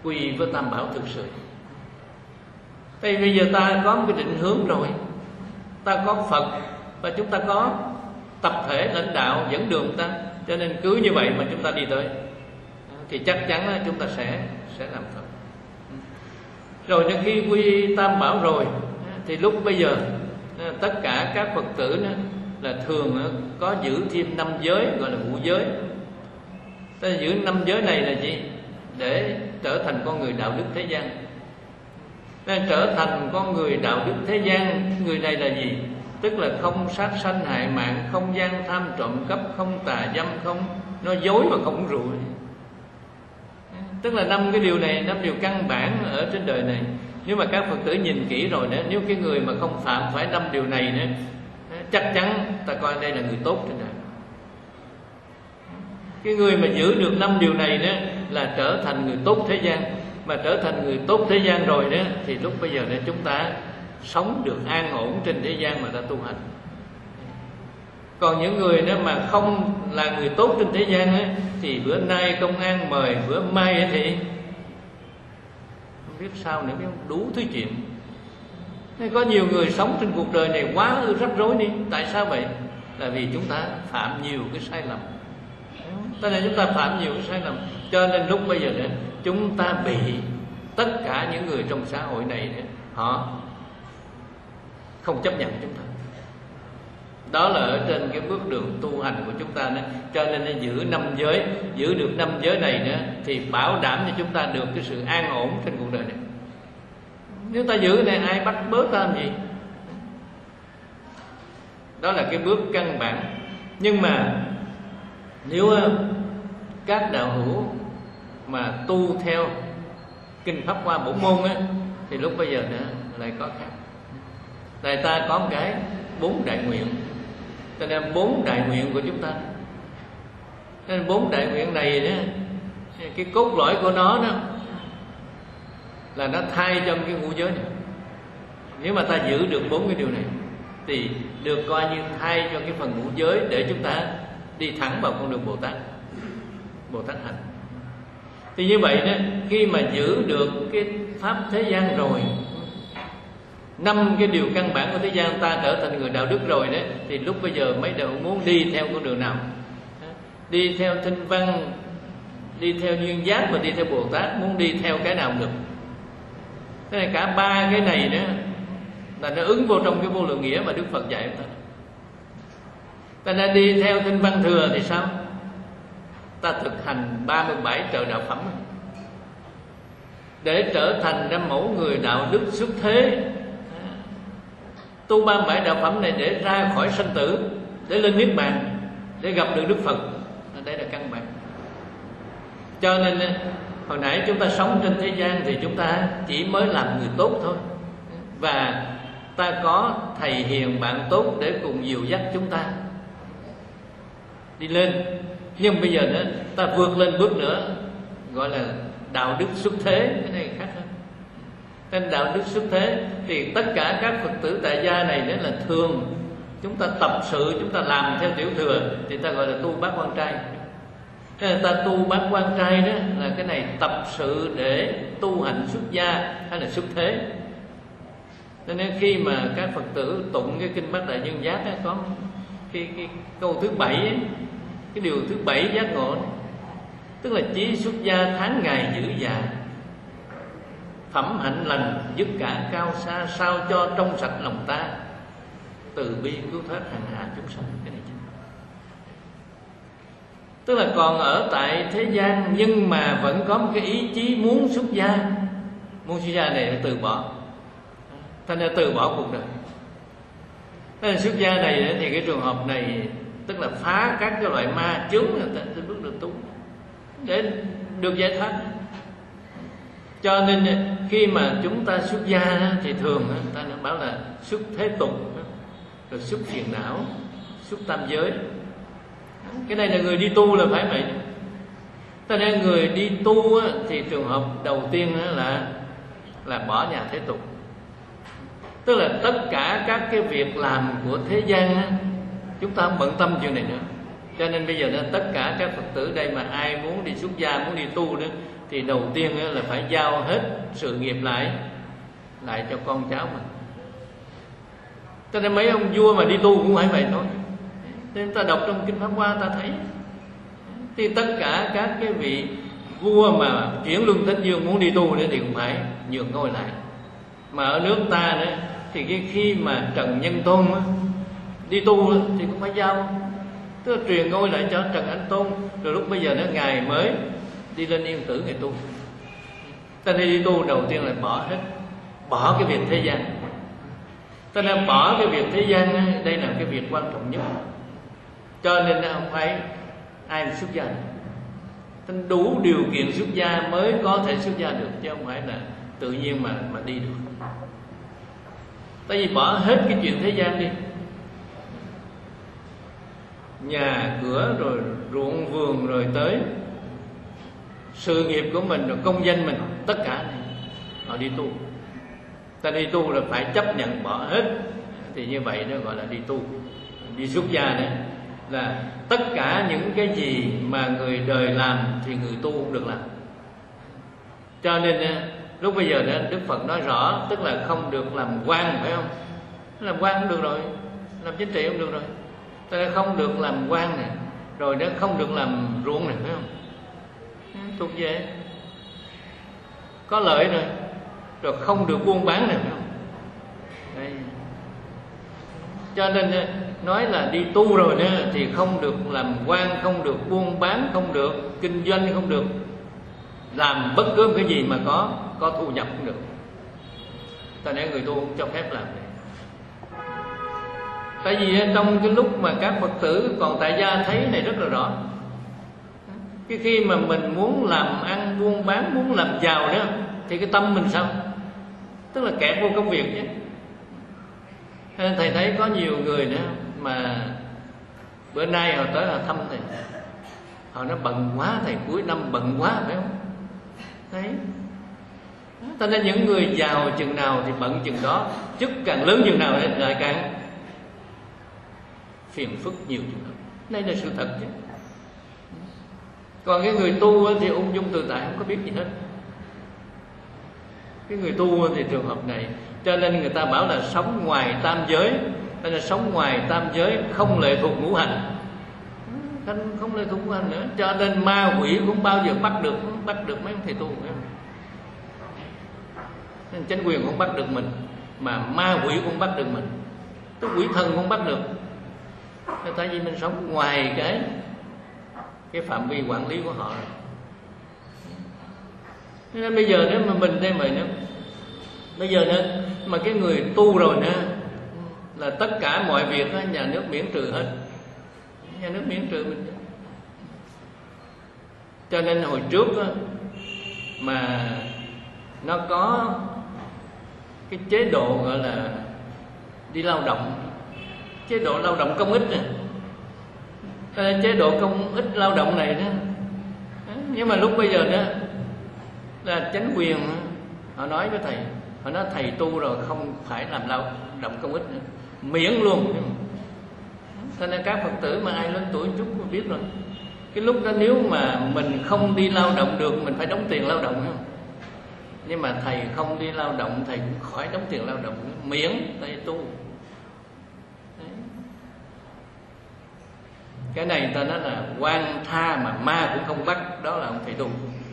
quy y với Tam Bảo thực sự. Thì bây giờ ta có một cái định hướng rồi, ta có Phật và chúng ta có tập thể lãnh đạo dẫn đường ta, cho nên cứ như vậy mà chúng ta đi tới thì chắc chắn là chúng ta sẽ sẽ làm Phật. Rồi đến khi quy y Tam Bảo rồi thì lúc bây giờ tất cả các Phật tử đó là thường có giữ thêm năm giới, gọi là ngũ giới. Ta giữ năm giới này là gì? Để trở thành con người đạo đức thế gian. Nên trở thành con người đạo đức thế gian, người này là gì? Tức là không sát sanh hại mạng, không gian tham trộm cắp, không tà dâm, không nói dối và không uống rượu. Tức là năm cái điều này, năm điều căn bản ở trên đời này. Nếu mà các Phật tử nhìn kỹ rồi nữa, nếu cái người mà không phạm phải năm điều này nữa, chắc chắn ta coi đây là người tốt trên đời. Cái người mà giữ được năm điều này đó là trở thành người tốt thế gian. Mà trở thành người tốt thế gian rồi đó thì lúc bây giờ đó chúng ta sống được an ổn trên thế gian mà ta tu hành. Còn những người đó mà không là người tốt trên thế gian ấy, thì bữa nay công an mời, bữa mai thì không biết sao nữa, biết đủ thứ chuyện. Nên có nhiều người sống trên cuộc đời này quá rắc rối đi. Tại sao vậy? Là vì chúng ta phạm nhiều cái sai lầm. Tại là chúng ta phạm nhiều cái sai lầm, cho nên lúc bây giờ đó, chúng ta bị tất cả những người trong xã hội này đó, họ không chấp nhận chúng ta. Đó là ở trên cái bước đường tu hành của chúng ta đó. Cho nên nó giữ năm giới, giữ được năm giới này đó, thì bảo đảm cho chúng ta được cái sự an ổn trên cuộc đời này. Nếu ta giữ này ai bắt bớ ta làm gì? Đó là cái bước căn bản. Nhưng mà nếu các đạo hữu mà tu theo kinh Pháp Hoa bổn môn á, thì lúc bây giờ nữa lại có khác. Tại ta có một cái bốn đại nguyện, cho nên bốn đại nguyện của chúng ta, nên bốn đại nguyện này đó, cái cốt lõi của nó đó là nó thay cho cái ngũ giới này. Nếu mà ta giữ được bốn cái điều này thì được coi như thay cho cái phần ngũ giới để chúng ta đi thẳng vào con đường Bồ Tát, Bồ Tát hành. Thì như vậy đó, khi mà giữ được cái pháp thế gian rồi, năm cái điều căn bản của thế gian ta trở thành người đạo đức rồi đấy, thì lúc bây giờ mấy đạo muốn đi theo con đường nào? Đi theo Thanh Văn, đi theo Duyên Giác và đi theo Bồ Tát, muốn đi theo cái nào cũng được. Thế này cả ba cái này đó là nó ứng vô trong cái vô lượng nghĩa mà Đức Phật dạy chúng ta. Ta đã đi theo Thanh Văn Thừa thì sao? Ta thực hành ba mươi bảy trợ đạo phẩm để trở thành ra mẫu người đạo đức xuất thế. Tu ba mươi bảy đạo phẩm này để ra khỏi sanh tử, để lên niết bàn, để gặp được Đức Phật. Đây là căn bản. Cho nên hồi nãy chúng ta sống trên thế gian thì chúng ta chỉ mới làm người tốt thôi, và ta có thầy hiền bạn tốt để cùng dìu dắt chúng ta đi lên. Nhưng bây giờ nữa ta vượt lên bước nữa, gọi là đạo đức xuất thế. Cái này khác hơn. Nên đạo đức xuất thế thì tất cả các Phật tử tại gia này đó là thường chúng ta tập sự, chúng ta làm theo tiểu thừa thì ta gọi là tu bát quan trai. Thế ta tu bát quan trai đó là cái này tập sự để tu hành xuất gia hay là xuất thế. Nên khi mà các Phật tử tụng cái kinh Bát Đại Nhân Giác ấy, có cái, cái câu thứ bảy ấy, cái điều thứ bảy giác ngộ này, tức là chí xuất gia tháng ngày giữ già, phẩm hạnh lành dứt cả cao xa, sao cho trong sạch lòng ta, từ bi cứu thoát hàng hạ chúng sanh. Cái này chứ, tức là còn ở tại thế gian nhưng mà vẫn có một cái ý chí muốn xuất gia. Muốn xuất gia này là từ bỏ, thành ra từ bỏ cuộc đời. Thế là xuất gia này thì cái trường hợp này tức là phá các cái loại ma chướng trên bước đường tu để được giải thoát. Cho nên khi mà chúng ta xuất gia thì thường ta bảo là xuất thế tục, rồi xuất phiền não, xuất tam giới. Cái này là người đi tu là phải vậy. Ta nên người đi tu thì trường hợp đầu tiên là là bỏ nhà thế tục, tức là tất cả các cái việc làm của thế gian chúng ta không bận tâm chuyện này nữa. Cho nên bây giờ đó, tất cả các Phật tử đây mà ai muốn đi xuất gia, muốn đi tu đó, thì đầu tiên đó là phải giao hết sự nghiệp lại lại cho con cháu mình. Cho nên mấy ông vua mà đi tu cũng phải vậy thôi. Nên ta đọc trong Kinh Pháp Hoa ta thấy, thì tất cả các cái vị vua mà chuyển luân thích dương muốn đi tu nữa thì cũng phải nhường ngôi lại. Mà ở nước ta nữa thì cái khi mà Trần Nhân Tôn á, đi tu thì cũng phải giao, tức là truyền ngôi lại cho Trần Anh Tôn. Rồi lúc bây giờ nó ngài mới đi lên Yên Tử ngài tu. Ta đi, đi tu đầu tiên là bỏ hết, bỏ cái việc thế gian. Ta nên bỏ cái việc thế gian á, đây là cái việc quan trọng nhất. Cho nên không phải ai mà xuất gia được. Tên đủ điều kiện xuất gia mới có thể xuất gia được, chứ không phải là tự nhiên mà mà đi được. Tại vì bỏ hết cái chuyện thế gian đi, nhà cửa rồi ruộng vườn rồi tới sự nghiệp của mình rồi công danh mình, tất cả này họ đi tu. Ta đi tu là phải chấp nhận bỏ hết, thì như vậy nó gọi là đi tu. Đi xuất gia đấy là tất cả những cái gì mà người đời làm thì người tu cũng được làm. Cho nên lúc bây giờ đó, Đức Phật nói rõ, tức là không được làm quan, phải không? Làm quan cũng được rồi, làm chính trị cũng được rồi. Ta không được làm quan này, rồi đó không được làm ruộng này, phải không? Thuộc về có lợi rồi, rồi không được buôn bán này, phải không? Đây. Cho nên nói là đi tu rồi nữa thì không được làm quan, không được buôn bán, không được kinh doanh, không được làm bất cứ cái gì mà có có thu nhập cũng được. Ta nói người tu không cho phép làm này. Tại vì trong cái lúc mà các Phật tử còn tại gia thấy này rất là rõ. Cái khi mà mình muốn làm ăn buôn bán, muốn làm giàu đó, thì cái tâm mình sao? Tức là kẹt vô công việc chứ. Thầy thấy có nhiều người nữa mà bữa nay họ tới họ thăm thầy, họ nói bận quá thầy, cuối năm bận quá, phải không? Đấy. Cho nên những người giàu chừng nào thì bận chừng đó, chức càng lớn chừng nào lại càng phiền phức nhiều chừng đó. Đây là sự thật chứ. Còn cái người tu thì ung dung tự tại, không có biết gì hết. Cái người tu thì trường hợp này, cho nên người ta bảo là sống ngoài tam giới. Nên là sống ngoài tam giới không lệ thuộc ngũ hành, không, không lệ thuộc ngũ hành nữa. Cho nên ma quỷ cũng bao giờ bắt được bắt được mấy ông thầy tu. Nên chính quyền không bắt được mình, mà ma quỷ cũng bắt được mình, tức quỷ thần cũng bắt được. Tại vì mình sống ngoài cái cái phạm vi quản lý của họ rồi. Nên bây giờ nếu mà mình đây mà nữa, bây giờ nữa mà cái người tu rồi nữa là tất cả mọi việc đó, nhà nước miễn trừ hết, nhà nước miễn trừ mình. Cho nên hồi trước đó, mà nó có cái chế độ gọi là đi lao động, chế độ lao động công ích này. Chế độ công ích lao động này đó, nhưng mà lúc bây giờ đó là chính quyền họ nói với thầy, họ nói thầy tu rồi không phải làm lao động công ích nữa, miễn luôn. Cho nên các Phật tử mà ai lớn tuổi chút cũng biết rồi, cái lúc đó nếu mà mình không đi lao động được, mình phải đóng tiền lao động không? Nhưng mà thầy không đi lao động, thầy cũng khỏi đóng tiền lao động, miễn thầy tu. Cái này ta nói là quan tha mà ma cũng không bắt, đó là ông thầy tu.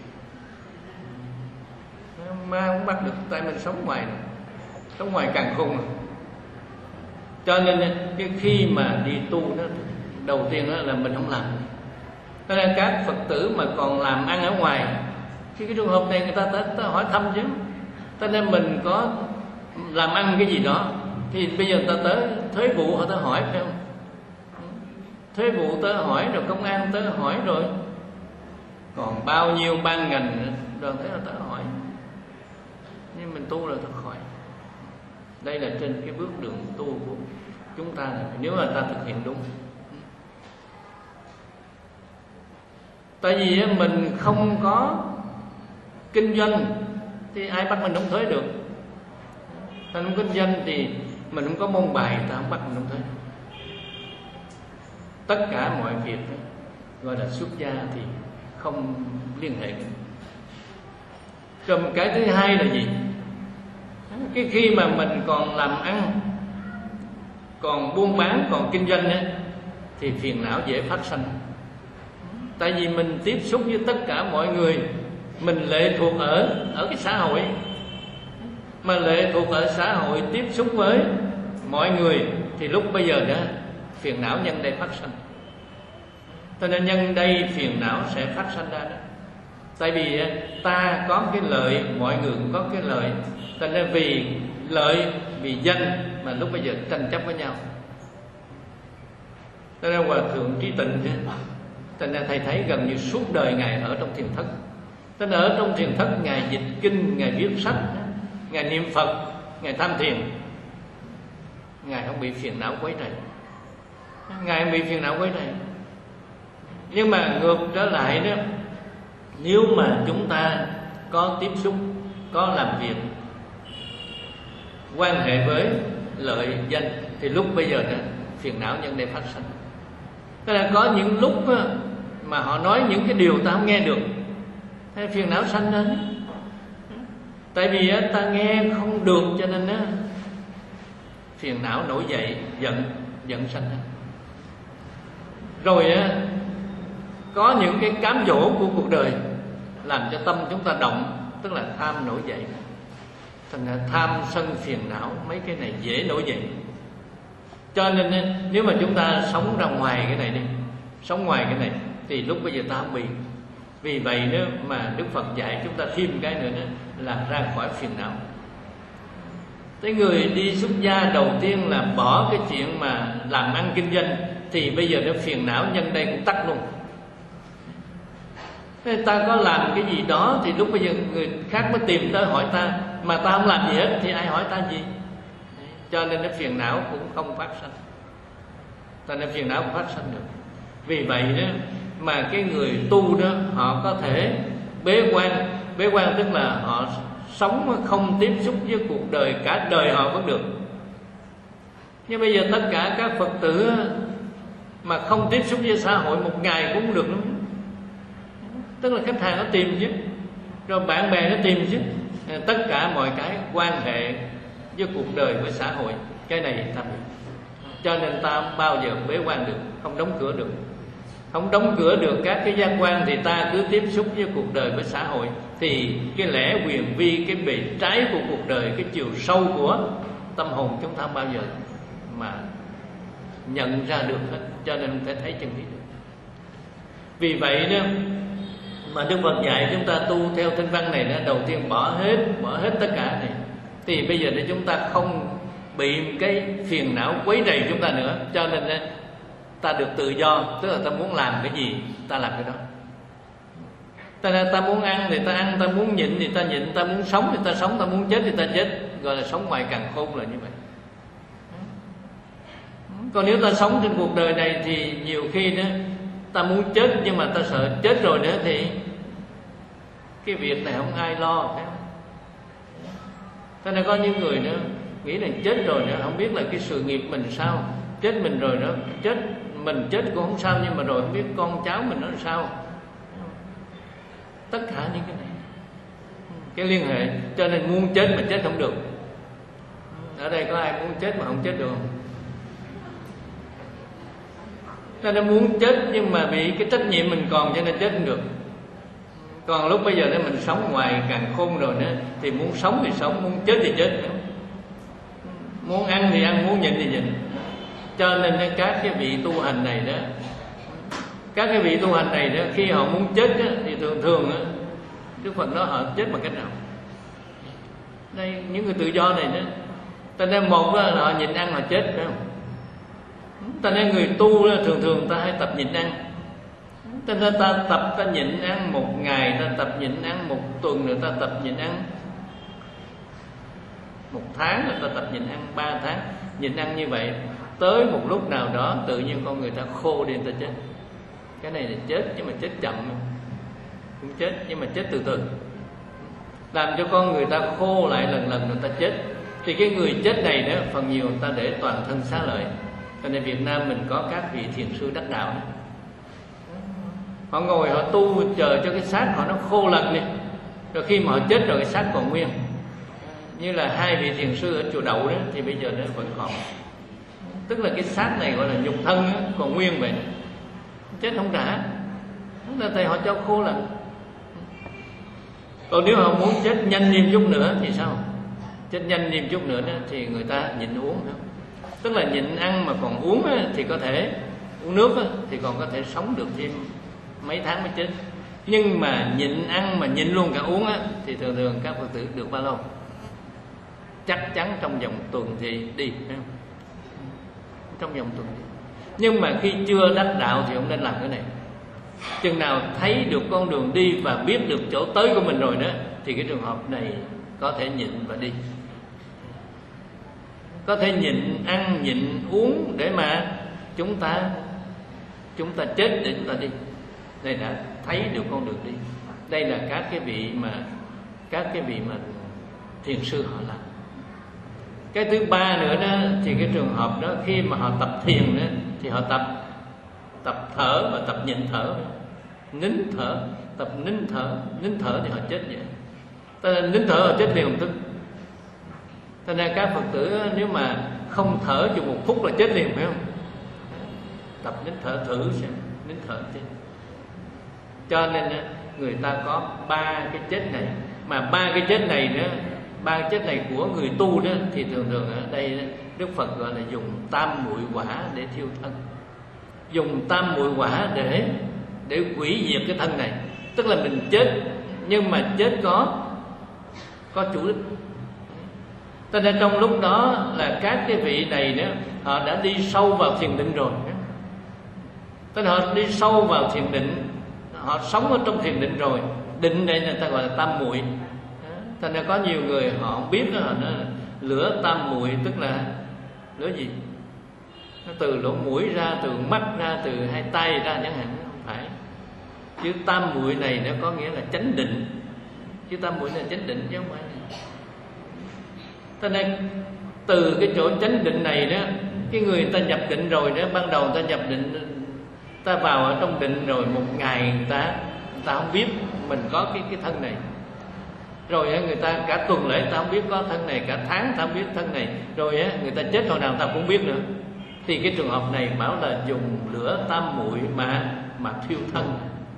Ma không bắt được, tại mình sống ngoài này, sống ngoài càng khôn rồi. Cho nên cái khi mà đi tu đó, đầu tiên đó là mình không làm. Cho nên các Phật tử mà còn làm ăn ở ngoài, khi cái trường hợp này người ta tới, tới hỏi thăm chứ. Cho nên mình có làm ăn cái gì đó, thì bây giờ người ta tới thuế vụ họ tới hỏi, phải không? Thuế vụ tới hỏi, rồi công an tới hỏi, rồi còn bao nhiêu ban ngành đoàn thể là tới hỏi. Nhưng mình tu rồi thật khỏi. Đây là trên cái bước đường tu của chúng ta này, nếu mà ta thực hiện đúng. Tại vì mình không có kinh doanh thì ai bắt mình đóng thuế được. Ta không kinh doanh thì mình không có môn bài, ta không bắt mình đóng thuế. tất cả mọi việc đó, gọi là xuất gia thì không liên hệ. Rồi cái thứ hai là gì? Cái khi mà mình còn làm ăn, còn buôn bán, còn kinh doanh ấy, thì phiền não dễ phát sanh. Tại vì mình tiếp xúc với tất cả mọi người, mình lệ thuộc ở ở cái xã hội, mà lệ thuộc ở xã hội tiếp xúc với mọi người thì lúc bây giờ đó phiền não nhân đây phát sanh. Cho nên nhân đây phiền não sẽ phát sanh ra đó. Tại vì ta có cái lợi, mọi người cũng có cái lợi. Cho nên vì lợi, vì danh mà lúc bây giờ tranh chấp với nhau. Cho nên Hòa Thượng Trí Tịnh, cho nên thầy thấy gần như suốt đời Ngài ở trong thiền thất. Cho nên ở trong thiền thất Ngài dịch kinh, Ngài viết sách, Ngài niệm Phật, Ngài tham thiền. Ngài không bị phiền não quấy rầy. Ngài không bị phiền não quấy rầy. Nhưng mà ngược trở lại đó, nếu mà chúng ta có tiếp xúc, có làm việc, quan hệ với lợi danh, thì lúc bây giờ đó phiền não nhân đây phát sinh. Tức là có những lúc đó, mà họ nói những cái điều ta không nghe được, hay phiền não sanh lên. Tại vì ta nghe không được cho nên đó, phiền não nổi dậy, giận, giận sanh lên. Rồi á, có những cái cám dỗ của cuộc đời làm cho tâm chúng ta động, tức là tham nổi dậy. Thành ra tham sân phiền não, mấy cái này dễ nổi dậy. Cho nên nếu mà chúng ta sống ra ngoài cái này đi, sống ngoài cái này, thì lúc bây giờ ta không bị. Vì vậy đó mà Đức Phật dạy chúng ta thêm cái nữa đó, là ra khỏi phiền não. Cái người đi xuất gia đầu tiên là bỏ cái chuyện mà làm ăn kinh doanh, thì bây giờ nó phiền não nhân đây cũng tắt luôn. Thế ta có làm cái gì đó thì lúc bây giờ người khác mới tìm tới hỏi ta, mà ta không làm gì hết thì ai hỏi ta gì? Cho nên cái phiền não cũng không phát sinh. Cho nên phiền não không phát sinh được. Vì vậy đó mà cái người tu đó họ có thể bế quan. Bế quan tức là họ sống không tiếp xúc với cuộc đời, cả đời họ vẫn được. Nhưng bây giờ tất cả các Phật tử mà không tiếp xúc với xã hội một ngày cũng không được nữa. Tức là khách hàng nó tìm chứ, rồi bạn bè nó tìm chứ, tất cả mọi cái quan hệ với cuộc đời, với xã hội, cái này ta bị. Cho nên ta không bao giờ bế quan được, không đóng cửa được. Không đóng cửa được các cái giác quan thì ta cứ tiếp xúc với cuộc đời, với xã hội, thì cái lẽ quyền vi, cái bề trái của cuộc đời, cái chiều sâu của tâm hồn chúng ta không bao giờ mà nhận ra được hết. Cho nên không thể thấy chân lý được. Vì vậy đó mà Đức Phật dạy chúng ta tu theo Kinh văn này đó, đầu tiên bỏ hết, bỏ hết tất cả này, thì bây giờ để chúng ta không bị cái phiền não quấy rầy chúng ta nữa. Cho nên đó, ta được tự do, tức là ta muốn làm cái gì ta làm cái đó. Ta, ta muốn ăn thì ta ăn, ta muốn nhịn thì ta nhịn, ta muốn sống thì ta sống, ta muốn chết thì ta chết. Gọi là sống ngoài càn khôn là như vậy. Còn nếu ta sống trên cuộc đời này thì nhiều khi đó ta muốn chết, nhưng mà ta sợ chết rồi nữa thì cái việc này không ai lo, phải không? Cho nên có những người nữa nghĩ là chết rồi nữa không biết là cái sự nghiệp mình sao, chết mình rồi nữa, chết mình chết cũng không sao, nhưng mà rồi không biết con cháu mình nó sao. Tất cả những cái này, cái liên hệ. Cho nên muốn chết mà chết không được. Ở đây có ai muốn chết mà không chết được không? Cho nên muốn chết nhưng mà bị cái trách nhiệm mình còn, cho nên chết không được. Còn lúc bây giờ nếu mình sống ngoài càn khôn rồi nữa, thì muốn sống thì sống, muốn chết thì chết nữa. Muốn ăn thì ăn, muốn nhịn thì nhịn. Cho nên các cái vị tu hành này đó, các cái vị tu hành này đó, khi họ muốn chết đó, thì thường thường đó, Đức Phật nói họ chết bằng cách nào? Đây, những người tự do này đó, cho nên một là họ nhịn ăn họ chết, phải không? Ta nên người tu đó, thường thường ta hay tập nhịn ăn. Ta nên ta tập ta nhịn ăn một ngày, ta tập nhịn ăn một tuần, rồi ta tập nhịn ăn một tháng, rồi ta tập nhịn ăn ba tháng. Nhịn ăn như vậy, tới một lúc nào đó tự nhiên con người ta khô đi, ta chết. Cái này là chết, nhưng mà chết chậm, cũng chết nhưng mà chết từ từ, làm cho con người ta khô lại lần lần rồi ta chết. Thì cái người chết này đó, phần nhiều người ta để toàn thân xá lợi, Cho nên Việt Nam mình có các vị thiền sư đắc đạo đó. Họ ngồi họ tu chờ cho cái xác họ nó khô lần đi, rồi khi mà họ chết rồi cái xác còn nguyên. Như là hai vị thiền sư ở chùa Đậu đó thì bây giờ nó vẫn còn. Tức là cái xác này gọi là nhục thân đó, còn nguyên vậy, chết không trả. Tức là thầy họ cho khô lần. Còn nếu họ muốn chết nhanh thêm chút nữa thì sao? Chết nhanh thêm chút nữa đó, thì người ta nhịn uống nữa. Tức là nhịn ăn mà còn uống á, thì có thể uống nước á, thì còn có thể sống được thêm mấy tháng mới chết. Nhưng mà nhịn ăn mà nhịn luôn cả uống á, thì thường thường các Phật tử được bao lâu? Chắc chắn trong vòng tuần thì đi, phải không? Trong vòng tuần đi. Nhưng mà khi chưa đắc đạo thì không nên làm cái này. Chừng nào thấy được con đường đi và biết được chỗ tới của mình rồi đó, thì cái trường hợp này có thể nhịn và đi. Có thể nhịn ăn, nhịn uống để mà chúng ta chúng ta chết để chúng ta đi. Đây đã thấy được con đường đi. Đây là các cái vị mà các cái vị mà thiền sư họ làm. Cái thứ ba nữa đó thì cái trường hợp đó khi mà họ tập thiền đó thì họ tập tập thở và tập nhịn thở, nín thở, tập nín thở, nín thở thì họ chết vậy. Cho nên nín thở họ chết liền lập tức. Cho nên các Phật tử nếu mà không thở chừng một phút là chết liền, phải không? Tập nín thở thử xem, nín thở chết. Cho nên người ta có ba cái chết này, mà ba cái chết này nữa, ba cái chết này của người tu đó thì thường thường ở đây Đức Phật gọi là dùng tam muội quả để thiêu thân, dùng tam muội quả để để hủy diệt cái thân này. Tức là mình chết nhưng mà chết có có chủ đích. Cho nên trong lúc đó là các cái vị này đó họ đã đi sâu vào thiền định rồi. Tức là họ đi sâu vào thiền định, họ sống ở trong thiền định rồi. Định đây người ta gọi là tam muội. Cho nên có nhiều người họ không biết đó, nó lửa tam muội tức là lửa gì? Nó từ lỗ mũi ra, từ mắt ra, từ hai tay ra chẳng hạn. Không phải. Chứ tam muội này nó có nghĩa là chánh định. Chứ tam muội là chánh định chứ không phải. Cho nên từ cái chỗ chánh định này đó, cái người ta nhập định rồi đó, ban đầu ta nhập định, ta vào ở trong định rồi một ngày người ta người ta không biết mình có cái cái thân này. Rồi người ta cả tuần lễ ta không biết có thân này, cả tháng ta không biết thân này. Rồi người ta chết hồi nào ta cũng biết nữa. Thì cái trường hợp này bảo là dùng lửa tam muội mà mà thiêu thân.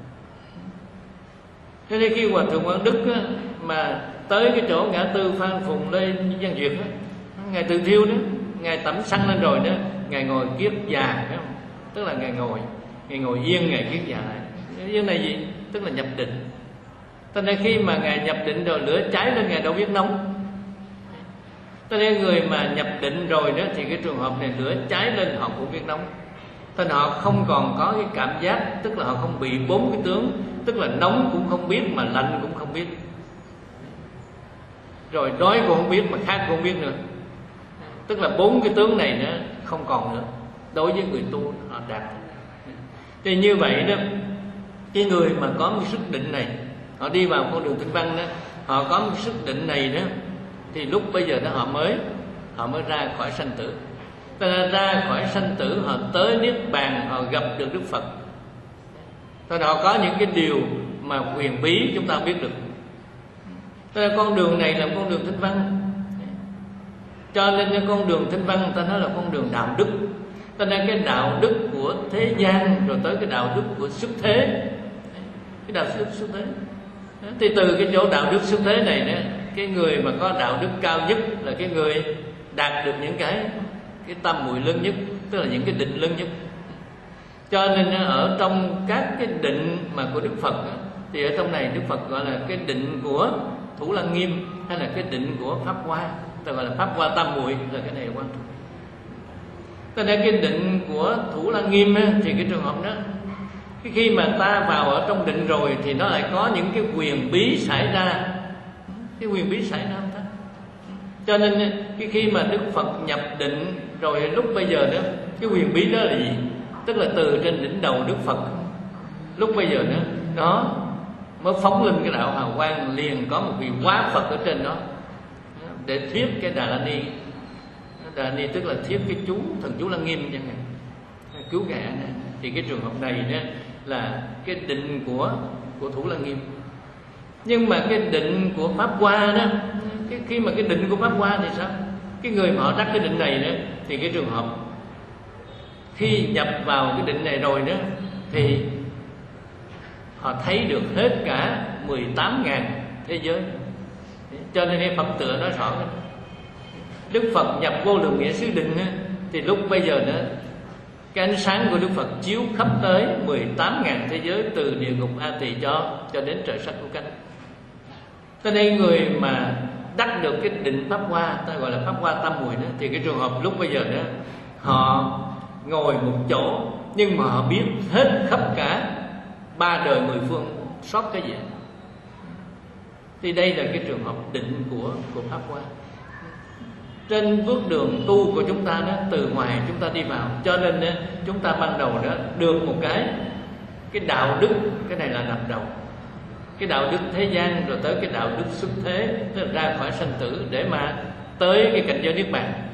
Thế nên khi Hòa Thượng Quang Đức á, mà tới cái chỗ ngã tư Phan Phùng Lê Văn Duyệt á, ngài tự thiêu đó, ngài tẩm xăng lên rồi đó, ngài ngồi kiết già, phải không? Tức là ngài ngồi, ngài ngồi yên, ngài kiết già lại. Cái này gì? Tức là nhập định. Cho nên khi mà ngài nhập định rồi lửa cháy lên ngài đâu biết nóng. Cho nên người mà nhập định rồi đó thì cái trường hợp này lửa cháy lên họ cũng biết nóng. Cho nên họ không còn có cái cảm giác, tức là họ không bị bốn cái tướng, tức là nóng cũng không biết mà lạnh cũng không biết. Rồi đói cũng không biết mà khát cũng không biết nữa. Tức là bốn cái tướng này nữa không còn nữa. Đối với người tu họ đạt. Thì như vậy đó, cái người mà có một sức định này, họ đi vào con đường tinh văn đó, họ có một sức định này đó, thì lúc bây giờ đó họ mới họ mới ra khỏi sanh tử. Cho nên ra khỏi sanh tử họ tới niết bàn, họ gặp được Đức Phật. Cho nên họ có những cái điều mà huyền bí chúng ta biết được. Cho nên con đường này là con đường tinh văn. Cho nên cái con đường tinh văn ta nói là con đường đạo đức. Cho nên cái đạo đức của thế gian rồi tới cái đạo đức của xuất thế. Cái đạo đức xuất thế. Thì từ cái chỗ đạo đức xuất thế này đó, cái người mà có đạo đức cao nhất là cái người đạt được những cái cái tam muội lớn nhất, tức là những cái định lớn nhất. Cho nên ở trong các cái định mà của Đức Phật thì ở trong này Đức Phật gọi là cái định của Thủ Lăng Nghiêm hay là cái định của Pháp Hoa, ta gọi là Pháp Hoa tam muội, là cái này quan trọng. Cho nên cái định của Thủ Lăng Nghiêm thì cái trường hợp đó, cái khi mà ta vào ở trong định rồi thì nó lại có những cái quyền bí xảy ra. Cái quyền bí xảy ra không ta? Cho nên cái khi mà Đức Phật nhập định rồi lúc bây giờ đó, cái quyền bí đó là gì? Tức là từ trên đỉnh đầu Đức Phật lúc bây giờ đó, nó mới phóng lên cái đạo hào quang, liền có một vị hóa Phật ở trên đó để thuyết cái Đà La Ni, Đà ni tức là thiết cái chú thần chú Lăng Nghiêm chẳng hạn, cứu gã này. Thì cái trường hợp này đó là cái định của của Thủ Lăng Nghiêm. Nhưng mà cái định của Pháp Hoa đó, cái khi mà cái định của Pháp Hoa thì sao? Cái người mà họ đắc cái định này đó, thì cái trường hợp khi nhập vào cái định này rồi đó thì họ thấy được hết cả mười tám ngàn thế giới. Cho nên cái phẩm tựa nói rõ đó. Đức Phật nhập vô lượng nghĩa xứ định đó, thì lúc bây giờ đó cái ánh sáng của Đức Phật chiếu khắp tới mười tám ngàn thế giới, từ địa ngục A Tỳ cho cho đến trời sắc của cánh. Cho nên người mà đắc được cái định Pháp Hoa, ta gọi là Pháp Hoa tam muội đó, thì cái trường hợp lúc bây giờ đó họ ngồi một chỗ nhưng mà họ biết hết khắp cả ba đời mười phương, sót cái gì. Thì đây là cái trường hợp định của của Pháp Hoa. Trên bước đường tu của chúng ta đó, từ ngoài chúng ta đi vào, cho nên đó, chúng ta ban đầu đó được một cái cái đạo đức, cái này là nằm đầu. Cái đạo đức thế gian rồi tới cái đạo đức xuất thế, tức là ra khỏi sanh tử để mà tới cái cảnh giới niết bàn.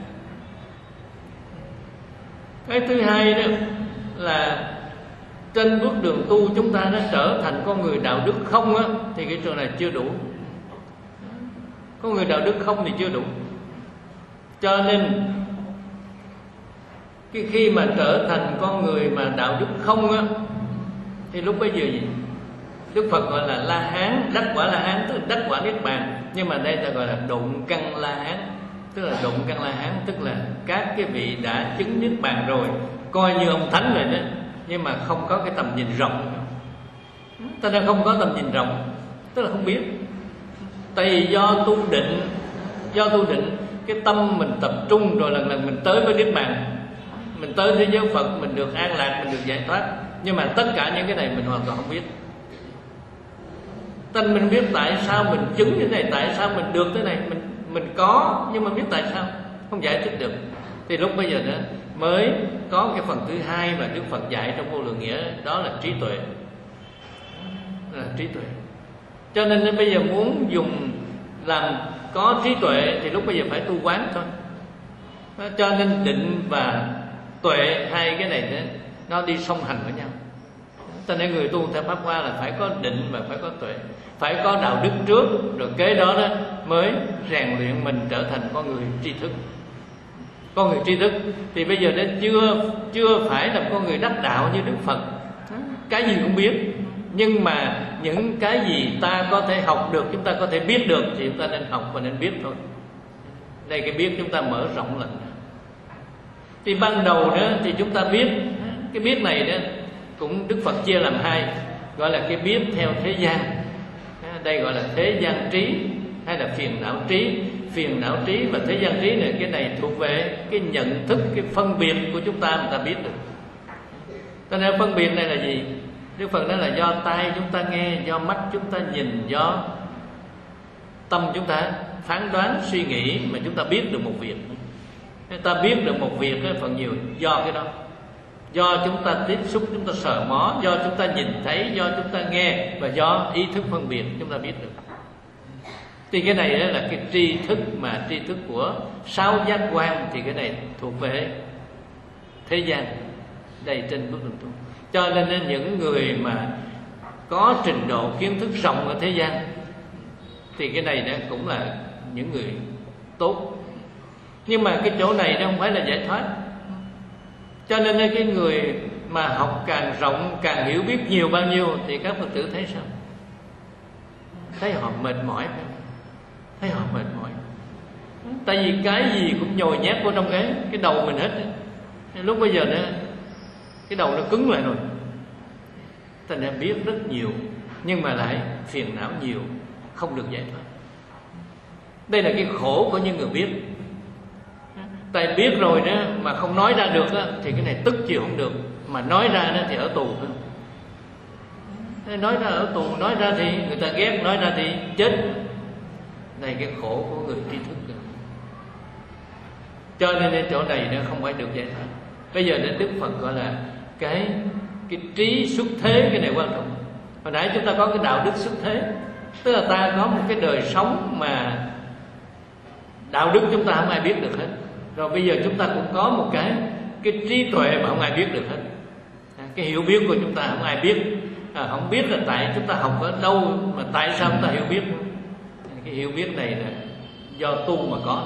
Cái thứ hai đó là trên bước đường tu chúng ta nó trở thành con người đạo đức không á, thì cái trường này chưa đủ. Con người đạo đức không thì chưa đủ. Cho nên cái khi mà trở thành con người mà đạo đức không á, thì lúc bây giờ gì? Đức Phật gọi là La Hán, đắc quả La Hán tức là đắc quả niết bàn. Nhưng mà đây ta gọi là độn căn La Hán, tức là độn căn La Hán tức là các cái vị đã chứng niết bàn rồi, coi như ông thánh rồi đó, nhưng mà không có cái tầm nhìn rộng. Ta đang không có tầm nhìn rộng, tức là không biết. Tại vì do tu định, do tu định cái tâm mình tập trung rồi lần lần mình tới với niết bàn, mình tới thế giới Phật, mình được an lạc, mình được giải thoát. Nhưng mà tất cả những cái này mình hoàn toàn không biết. Tên mình biết tại sao mình chứng như thế này, tại sao mình được thế này, mình mình có, nhưng mà biết tại sao không giải thích được. Thì lúc bây giờ đó mới có cái phần thứ hai mà Đức Phật dạy trong Vô Lượng Nghĩa, đó là trí tuệ. Là trí tuệ. Cho nên bây giờ muốn dùng làm có trí tuệ thì lúc bây giờ phải tu quán thôi. Cho nên định và tuệ, hai cái này đó, nó đi song hành với nhau. Cho nên người tu theo Pháp Hoa là phải có định và phải có tuệ, phải có đạo đức trước, rồi kế đó đó mới rèn luyện mình trở thành con người tri thức. Con người tri thức thì bây giờ đó chưa chưa phải là con người đắc đạo như Đức Phật, cái gì cũng biết. Nhưng mà những cái gì ta có thể học được, chúng ta có thể biết được thì chúng ta nên học và nên biết thôi. Đây cái biết chúng ta mở rộng lần. Thì ban đầu đó thì chúng ta biết, cái biết này đó cũng Đức Phật chia làm hai, gọi là cái biết theo thế gian, đây gọi là thế gian trí hay là phiền não trí. Phiền não trí và thế gian trí này, cái này thuộc về cái nhận thức, cái phân biệt của chúng ta mà ta biết được. Cho nên phân biệt này là gì? Đức Phật nói là do tai chúng ta nghe, do mắt chúng ta nhìn, do tâm chúng ta phán đoán suy nghĩ mà chúng ta biết được một việc. Ta biết được một việc đó, phần nhiều do cái đó, do chúng ta tiếp xúc, chúng ta sờ mó, do chúng ta nhìn thấy, do chúng ta nghe, và do ý thức phân biệt chúng ta biết được. Thì cái này đó là cái tri thức, mà tri thức của sáu giác quan, thì cái này thuộc về thế gian, đây trên bước đường tu. Cho nên những người mà có trình độ kiến thức rộng ở thế gian thì cái này đó cũng là những người tốt. Nhưng mà cái chỗ này nó không phải là giải thoát. Cho nên cái người mà học càng rộng, càng hiểu biết nhiều bao nhiêu thì các Phật tử thấy sao? Thấy họ mệt mỏi, thấy họ mệt mỏi. Tại vì cái gì cũng nhồi nhét vào trong cái cái đầu mình hết. Lúc bây giờ nữa cái đầu nó cứng lại rồi, ta đã biết rất nhiều nhưng mà lại phiền não nhiều, không được giải thoát. Đây là cái khổ của những người biết. Tại biết rồi đó mà không nói ra được đó, thì cái này tức chịu không được. Mà nói ra đó thì ở tù hơn. Nói ra ở tù, nói ra thì người ta ghét, nói ra thì chết. Đây cái khổ của người tri thức đó. Cho nên chỗ này nó không phải được giải thoát. Bây giờ đến Đức Phật gọi là cái cái trí xuất thế, cái này quan trọng. Hồi nãy chúng ta có cái đạo đức xuất thế, tức là ta có một cái đời sống mà đạo đức chúng ta không ai biết được hết. Rồi bây giờ chúng ta cũng có một cái cái trí tuệ mà không ai biết được hết. Cái hiểu biết của chúng ta không ai biết, à, không biết là tại chúng ta học ở đâu, mà tại sao chúng ta hiểu biết. Cái hiểu biết này là do tu mà có.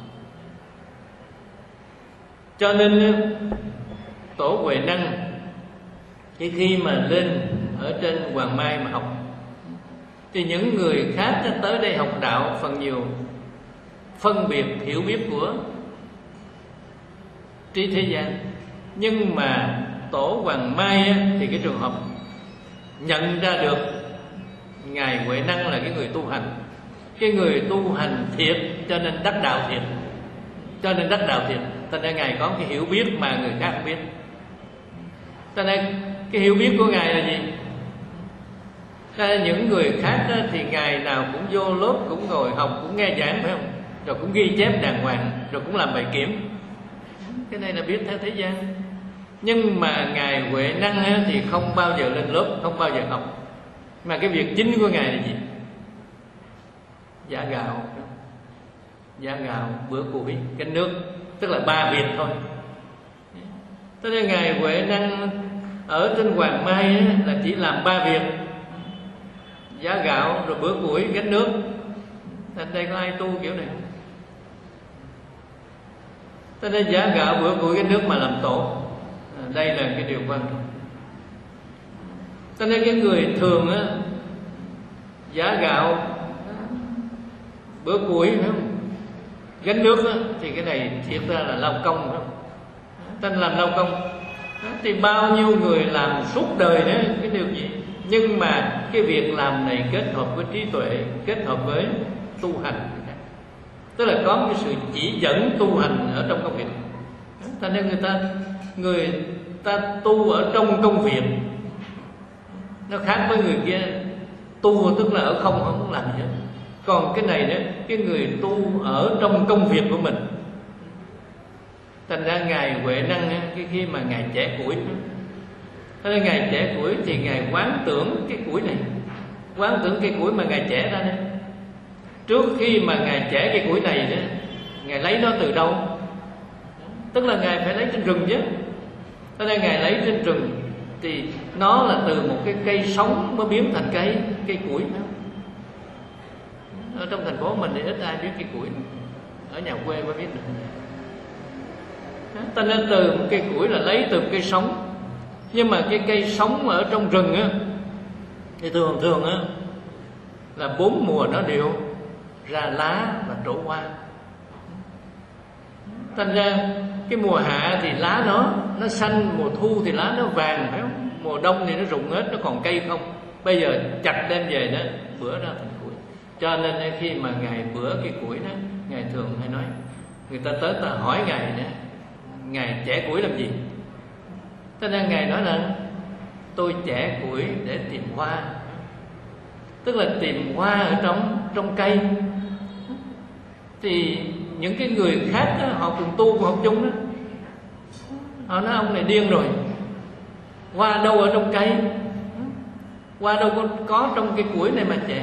Cho nên Tổ Huệ Năng cái khi mà lên ở trên Hoàng Mai mà học, thì những người khác tới đây học đạo phần nhiều phân biệt hiểu biết của trí thế gian. Nhưng mà Tổ Hoàng Mai thì cái trường hợp nhận ra được Ngài Huệ Năng là cái người tu hành, cái người tu hành thiệt, cho nên đắc đạo thiệt, cho nên đắc đạo thiệt. Thành ra Ngài có cái hiểu biết mà người khác không biết. Thành ra cái hiểu biết của Ngài là gì? Ra những người khác đó, thì ngày nào cũng vô lớp, cũng ngồi học, cũng nghe giảng, phải không? Rồi cũng ghi chép đàng hoàng, rồi cũng làm bài kiểm. Cái này là biết theo thế gian. Nhưng mà Ngài Huệ Năng á, thì không bao giờ lên lớp, không bao giờ học. Mà cái việc chính của Ngài là gì? Giả gạo, giả gạo, bữa củi, canh nước. Tức là ba việc thôi. Thế nên Ngài Huệ Năng ở trên Hoàng Mai á, là chỉ làm ba việc: giá gạo, rồi bữa củi, gánh nước. Thành đây có ai tu kiểu này? Cho nên giá gạo, bữa củi, gánh nước mà làm tổ, đây là cái điều quan trọng. Cho nên cái người thường á, giá gạo, bữa củi, phải không? Gánh nước á, thì cái này thiệt ra là lao công, phải không? Tên làm lao công thì bao nhiêu người làm suốt đời đó cái điều gì. Nhưng mà cái việc làm này kết hợp với trí tuệ, kết hợp với tu hành, tức là có cái sự chỉ dẫn tu hành ở trong công việc. Cho nên người ta người ta tu ở trong công việc nó khác với người kia tu, tức là ở không không làm gì hết. Còn cái này đó, cái người tu ở trong công việc của mình. Thành ra Ngài Huệ Năng cái khi mà Ngài chẻ củi, thế nên Ngài chẻ củi thì Ngài quán tưởng cái củi này, quán tưởng cái củi mà Ngài chẻ ra đây. Trước khi mà Ngài chẻ cái củi này đó, Ngài lấy nó từ đâu? Tức là Ngài phải lấy trên rừng chứ. Thế nên Ngài lấy trên rừng thì nó là từ một cái cây sống mới biến thành cây cây củi. Ở trong thành phố mình thì ít ai biết cây củi, ở nhà quê mới biết được. Ta nên từ một cây củi là lấy từ một cây sống. Nhưng mà cái cây sống ở trong rừng á, thì thường thường á là bốn mùa nó đều ra lá và trổ hoa. Thành ra cái mùa hạ thì lá nó nó xanh, mùa thu thì lá nó vàng, phải không? Mùa đông thì nó rụng hết, nó còn cây không. Bây giờ chặt đem về đó, bữa ra thành củi. Cho nên khi mà Ngài bữa cái củi đó, Ngài thường hay nói, người ta tới ta hỏi Ngài đó, Ngài chẻ củi làm gì? Cho nên Ngài nói là tôi chẻ củi để tìm hoa. Tức là tìm hoa ở trong trong cây. Thì những cái người khác đó, họ cùng tu cùng học chung đó, họ nói ông này điên rồi, hoa đâu ở trong cây, hoa đâu có, có trong cái củi này mà chẻ.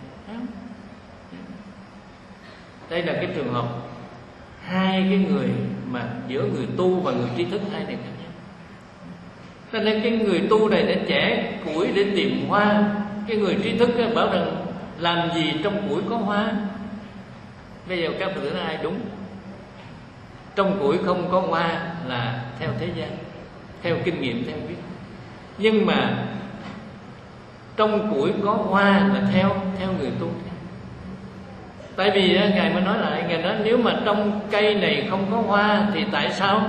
Đây là cái trường hợp hai cái người mà giữa người tu và người trí thức, hai này khác nhau. Cho nên cái người tu này để chẻ củi để tìm hoa, cái người trí thức bảo rằng làm gì trong củi có hoa. Bây giờ các Phật tử nói ai đúng? Trong củi không có hoa là theo thế gian, theo kinh nghiệm, theo biết. Nhưng mà trong củi có hoa là theo theo người tu. Tại vì Ngài mới nói lại, Ngài nói nếu mà trong cây này không có hoa thì tại sao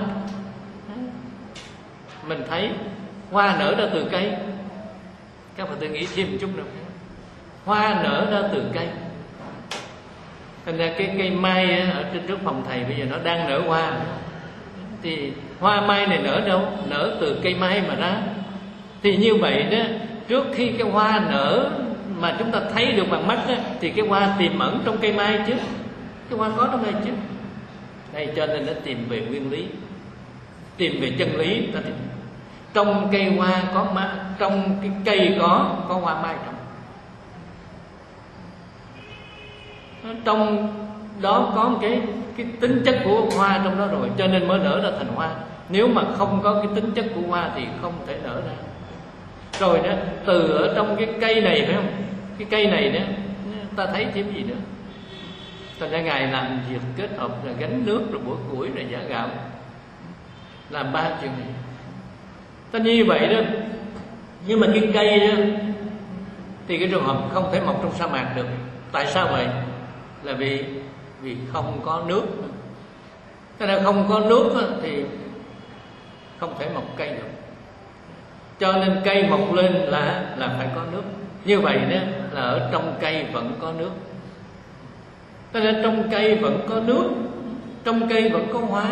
mình thấy hoa nở ra từ cây? Các Phật tử nghĩ thêm một chút nữa. Hoa nở ra từ cây. Thành ra cái cây mai ở trên trước phòng thầy bây giờ nó đang nở hoa. Thì hoa mai này nở đâu? Nở từ cây mai mà ra. Thì như vậy đó, trước khi cái hoa nở mà chúng ta thấy được bằng mắt đó, thì cái hoa tiềm ẩn trong cây mai chứ. Cái hoa có trong đây chứ. Đây cho nên nó tìm về nguyên lý, tìm về chân lý. Ta tìm trong cây hoa có mai, trong cái cây có có hoa mai trong. Trong đó có một cái cái tính chất của hoa trong đó rồi, cho nên mới nở ra thành hoa. Nếu mà không có cái tính chất của hoa thì không thể nở ra. Rồi đó, từ ở trong cái cây này phải không, cái cây này đó ta thấy thêm gì nữa. Thành ra Ngài làm việc kết hợp là gánh nước, rồi bủa củi, rồi giã gạo, làm ba chuyện này. Ta như vậy đó. Nhưng mà cái cây đó thì cái trường hợp không thể mọc trong sa mạc được. Tại sao vậy? Là vì vì không có nước. Thế nên không có nước đó, thì không thể mọc cây được. Cho nên cây mọc lên là là phải có nước. Như vậy đó là ở trong cây vẫn có nước. Thế nên trong cây vẫn có nước, trong cây vẫn có hoa.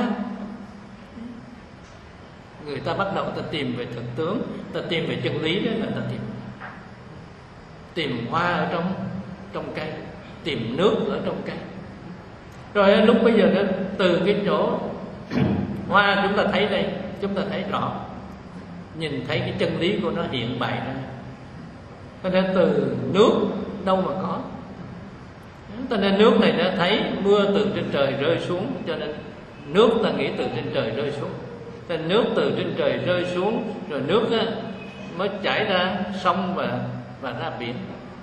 Người ta bắt đầu ta tìm về thực tướng, ta tìm về chân lý, đó là ta tìm tìm hoa ở trong trong cây, tìm nước ở trong cây. Rồi lúc bây giờ đó, từ cái chỗ hoa chúng ta thấy đây, chúng ta thấy rõ, nhìn thấy cái chân lý của nó hiện bày ra. Cho nên từ nước đâu mà có. Cho nên nước này nó thấy mưa từ trên trời rơi xuống, cho nên nước ta nghĩ từ trên trời rơi xuống. Cho nên nước từ trên trời rơi xuống, rồi nước á, mới chảy ra sông và và ra biển.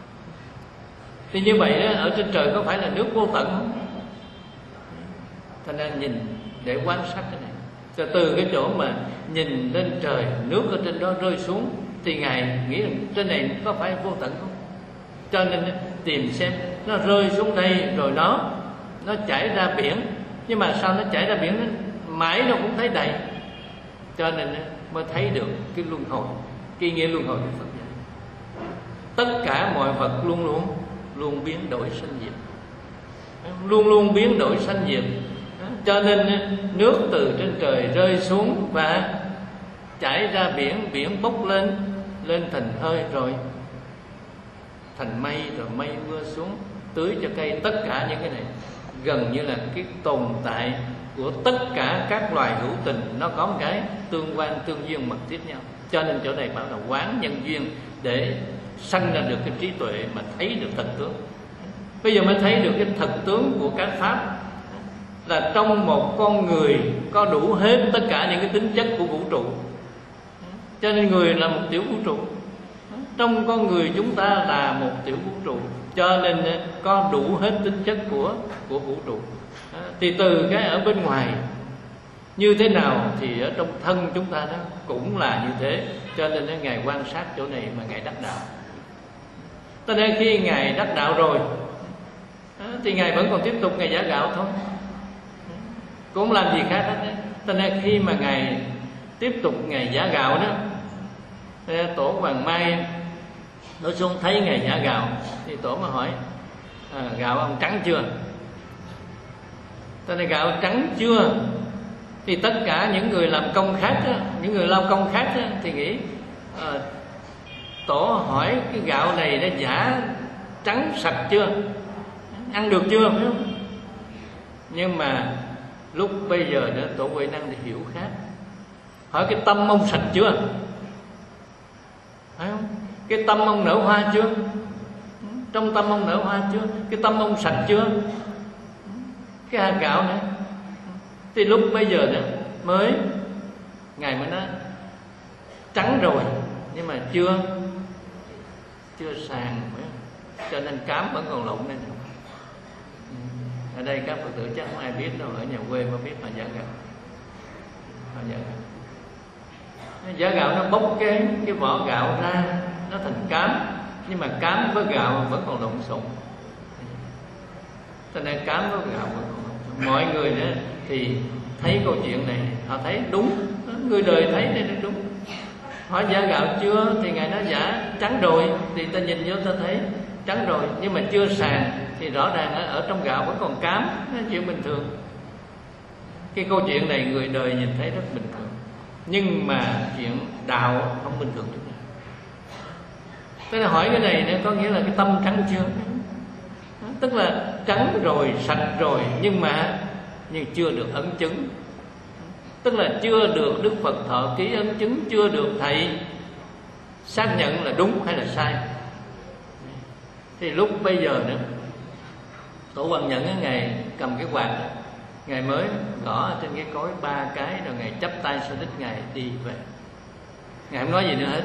Thì như vậy đó, ở trên trời có phải là nước vô tận không? Cho nên nhìn để quan sát cái này. Rồi từ cái chỗ mà nhìn lên trời, nước ở trên đó rơi xuống, thì Ngài nghĩ rằng trên này có phải vô tận không? Cho nên tìm xem nó rơi xuống đây rồi nó nó chảy ra biển. Nhưng mà sao nó chảy ra biển mãi nó cũng thấy đầy. Cho nên mới thấy được cái luân hồi, cái nghĩa luân hồi của Phật dạy. Tất cả mọi vật luôn luôn luôn biến đổi sanh diệt, luôn luôn biến đổi sanh diệt. Cho nên nước từ trên trời rơi xuống và chảy ra biển, biển bốc lên, lên thành hơi, rồi thành mây, rồi mây mưa xuống tưới cho cây. Tất cả những cái này gần như là cái tồn tại của tất cả các loài hữu tình, nó có một cái tương quan tương duyên mật thiết nhau. Cho nên chỗ này bảo là quán nhân duyên, để sanh ra được cái trí tuệ mà thấy được thật tướng. Bây giờ mới thấy được cái thật tướng của các pháp, là trong một con người có đủ hết tất cả những cái tính chất của vũ trụ. Cho nên người là một tiểu vũ trụ, trong con người chúng ta là một tiểu vũ trụ, cho nên có đủ hết tính chất của của vũ trụ. Thì từ cái ở bên ngoài như thế nào thì ở trong thân chúng ta đó cũng là như thế. Cho nên Ngài quan sát chỗ này mà Ngài đắc đạo. Cho nên khi Ngài đắc đạo rồi thì Ngài vẫn còn tiếp tục Ngài giã gạo thôi, cũng làm gì khác hết. Cho nên khi mà Ngài tiếp tục Ngài giã gạo đó, Tổ Hoàng Mai nó xuống thấy Ngài giã gạo, thì Tổ mới hỏi: à, gạo ông trắng chưa? Cho nên gạo trắng chưa? Thì tất cả những người làm công khác đó, những người lao công khác đó, thì nghĩ à, Tổ hỏi cái gạo này nó giả trắng sạch chưa, ăn được chưa, phải không? Nhưng mà lúc bây giờ đó Tổ Huệ Năng thì hiểu khác. Hỏi cái tâm ông sạch chưa, phải không? Cái tâm ông nở hoa chưa? Trong tâm ông nở hoa chưa? Cái tâm ông sạch chưa? Cái hạt gạo này. Thì lúc bây giờ đó mới Ngài mới nói trắng rồi, nhưng mà chưa chưa sàn, cho nên cám vẫn còn lộn đây. Ở đây các Phật tử chắc không ai biết đâu, ở nhà quê mới biết mà giả gạo. Mà giả gạo, giả gạo nó bốc cái cái vỏ gạo ra, nó thành cám, nhưng mà cám với gạo vẫn còn lộn xộn. Cho nên cám với gạo vẫn còn lộn xộn. Mọi người đó thì thấy câu chuyện này, họ thấy đúng, người đời thấy đây là đúng. Hỏi giả gạo chưa? Thì Ngài nói giả trắng rồi. Thì ta nhìn vô ta thấy trắng rồi, nhưng mà chưa sàn. Thì rõ ràng ở, ở trong gạo vẫn còn cám, đó là chuyện bình thường. Cái câu chuyện này người đời nhìn thấy rất bình thường, nhưng mà chuyện đạo không bình thường chút nào. Tức là hỏi cái này nữa, có nghĩa là cái tâm trắng chưa? Tức là trắng rồi, sạch rồi, nhưng mà nhưng chưa được ấn chứng. Tức là chưa được Đức Phật thọ ký ấn chứng, chưa được Thầy xác nhận là đúng hay là sai. Thì lúc bây giờ nữa, Tổ Hoàng Nhẫn Ngài cầm cái quạt đó, Ngài mới gõ ở trên cái cối ba cái, rồi Ngài chắp tay sau đít Ngài đi về. Ngài không nói gì nữa hết.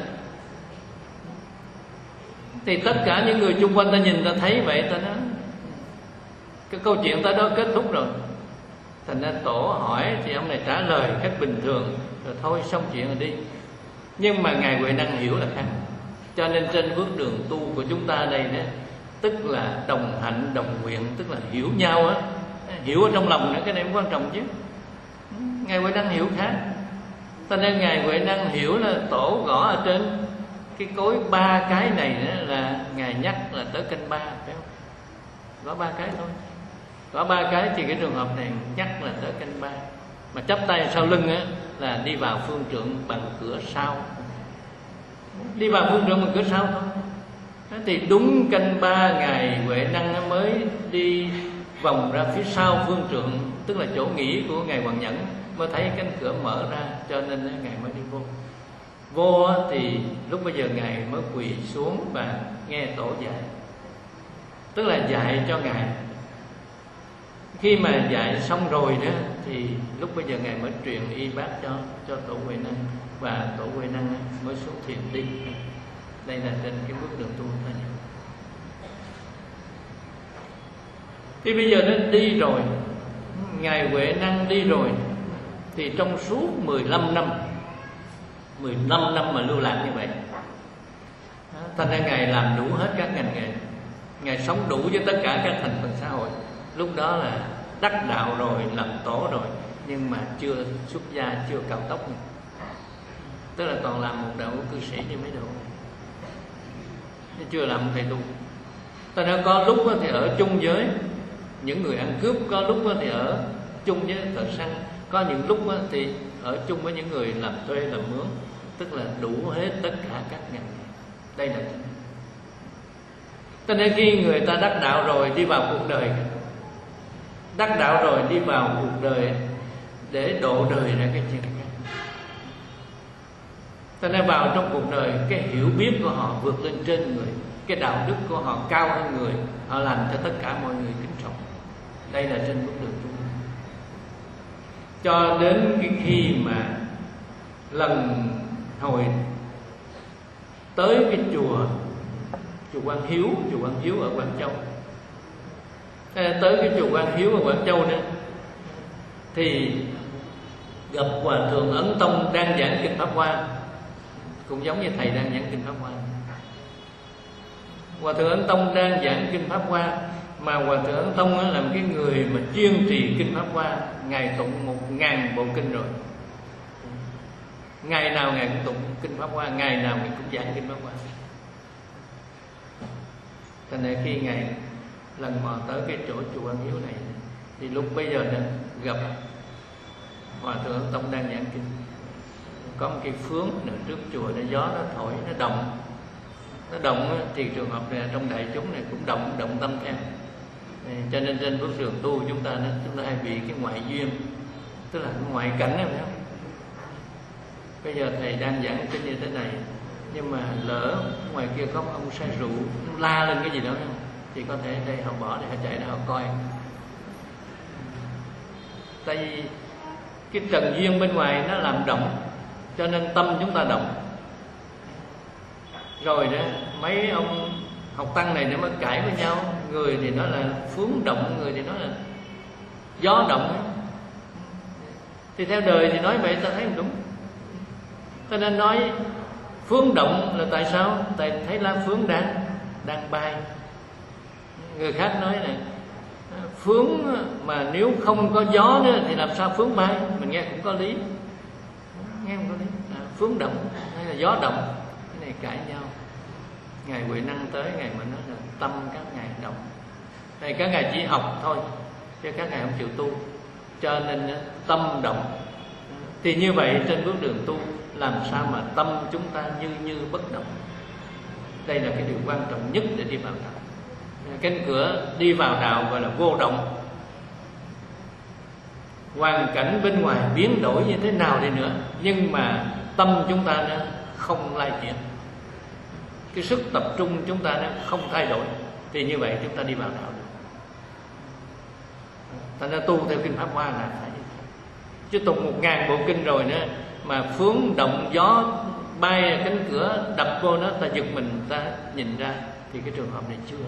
Thì tất cả những người chung quanh ta nhìn ta thấy vậy, ta nói cái câu chuyện tới đó kết thúc rồi. Thành ra tổ hỏi thì ông này trả lời cách bình thường, rồi thôi xong chuyện rồi đi. Nhưng mà Ngài Huệ Năng hiểu là khác. Cho nên trên bước đường tu của chúng ta đây đó, tức là đồng hạnh đồng nguyện, tức là hiểu nhau á, hiểu ở trong lòng nữa, cái này cũng quan trọng chứ. Ngài Huệ Năng hiểu khác. Cho nên Ngài Huệ Năng hiểu là tổ gõ ở trên cái cối ba cái này đó là Ngài nhắc là tới canh ba, phải không? Gõ ba cái thôi. Gõ ba cái thì cái trường hợp này nhắc là tới canh ba. Mà chắp tay sau lưng á là đi vào phương trượng bằng cửa sau. Đi vào phương trượng bằng cửa sau thôi. Thế thì đúng canh ba Ngài Huệ Năng mới đi vòng ra phía sau phương trượng, tức là chỗ nghỉ của Ngài Hoàng Nhẫn, mới thấy cánh cửa mở ra, cho nên Ngài mới đi vô. Vô thì lúc bây giờ Ngài mới quỳ xuống và nghe tổ dạy, tức là dạy cho Ngài. Khi mà dạy xong rồi đó thì lúc bây giờ Ngài mới truyền y bát cho cho tổ Huệ Năng, và tổ Huệ Năng mới xuống thiền đi. Đây là trên cái bước đường tu thôi. Thì bây giờ nó đi rồi, Ngài Huệ Năng đi rồi, thì trong suốt mười lăm năm mười lăm năm mà lưu lạc như vậy, thành ra Ngài làm đủ hết các ngành nghề, Ngài sống đủ với tất cả các thành phần xã hội. Lúc đó là đắc đạo rồi, làm tổ rồi, nhưng mà chưa xuất gia, chưa cạo tóc nữa. Tức là còn làm một đạo cư sĩ như mấy độ, chưa làm một thầy tu. Ta nói có lúc thì ở chung với những người ăn cướp, có lúc thì ở chung với thợ săn, có những lúc thì ở chung với những người làm thuê làm mướn, tức là đủ hết tất cả các ngành. Đây là cho nên khi người ta đắc đạo rồi đi vào cuộc đời, đắc đạo rồi đi vào cuộc đời để độ đời ra cái chuyện khác. Cho nên vào trong cuộc đời, cái hiểu biết của họ vượt lên trên người, cái đạo đức của họ cao hơn người, họ làm cho tất cả mọi người kính trọng. Đây là trên bước đường tu. Cho đến cái khi mà lần hồi tới cái chùa chùa Quang Hiếu, chùa Quang Hiếu ở Quảng Châu. Tới cái chùa Quang Hiếu ở Quảng Châu nữa thì gặp Hòa thượng Ấn Tông đang giảng kinh Pháp Hoa, cũng giống như thầy đang giảng kinh Pháp Hoa. Hòa thượng Ấn Tông đang giảng kinh Pháp Hoa, mà Hòa thượng Ấn Tông là một cái người mà chuyên trì kinh Pháp Hoa, Ngài tụng một ngàn bộ kinh rồi. Ngày nào Ngài cũng tụng kinh Pháp Hoa, ngày nào Ngài cũng giảng kinh Pháp Hoa. Thành ra khi Ngài lần mò tới cái chỗ chùa Quang Hiếu này, thì lúc bây giờ đó gặp Hòa thượng Ấn Tông đang giảng kinh. Có một cái phướng nửa trước chùa, nó gió nó thổi, nó động. Nó động thì trường hợp này trong đại chúng này cũng động, động tâm theo. Cho nên trên bước đường tu chúng ta nó, chúng ta hay bị cái ngoại duyên, tức là cái ngoại cảnh này, phải không? Bây giờ thầy đang giảng kinh như thế này, nhưng mà lỡ ngoài kia có ông say rượu la lên cái gì đó không? Thì có thể đây họ bỏ để họ chạy ra họ coi. Tại vì cái trần duyên bên ngoài nó làm động, cho nên tâm chúng ta động. Rồi đó mấy ông học tăng này nó mới cãi với nhau, người thì nói là phướng động, người thì nói là gió động. Thì theo đời thì nói vậy ta thấy không đúng. Cho nên nói phướng động là tại sao? Tại thấy lá phướng đang đang bay. Người khác nói là phướng mà nếu không có gió nữa thì làm sao phướng bay? Mình nghe cũng có lý, nghe không có lý. À, phướng động hay là gió động, cái này cãi nhau. Ngài Huệ Năng tới, Ngài mới nói là tâm các ngài động. Này các ngài chỉ học thôi, chứ các ngài không chịu tu, cho nên tâm động. Thì như vậy trên bước đường tu, làm sao mà tâm chúng ta như như bất động. Đây là cái điều quan trọng nhất để đi vào đạo. Cánh cửa đi vào đạo gọi là vô động. Hoàn cảnh bên ngoài biến đổi như thế nào đi nữa, nhưng mà tâm chúng ta nó không lai chuyển, cái sức tập trung chúng ta nó không thay đổi, thì như vậy chúng ta đi vào đạo được. Thành ra tu theo kinh Pháp Hoa là phải, chứ tụng một ngàn bộ kinh rồi nữa mà phướng động gió bay cánh cửa đập vô nó, ta giật mình, ta nhìn ra thì cái trường hợp này chưa.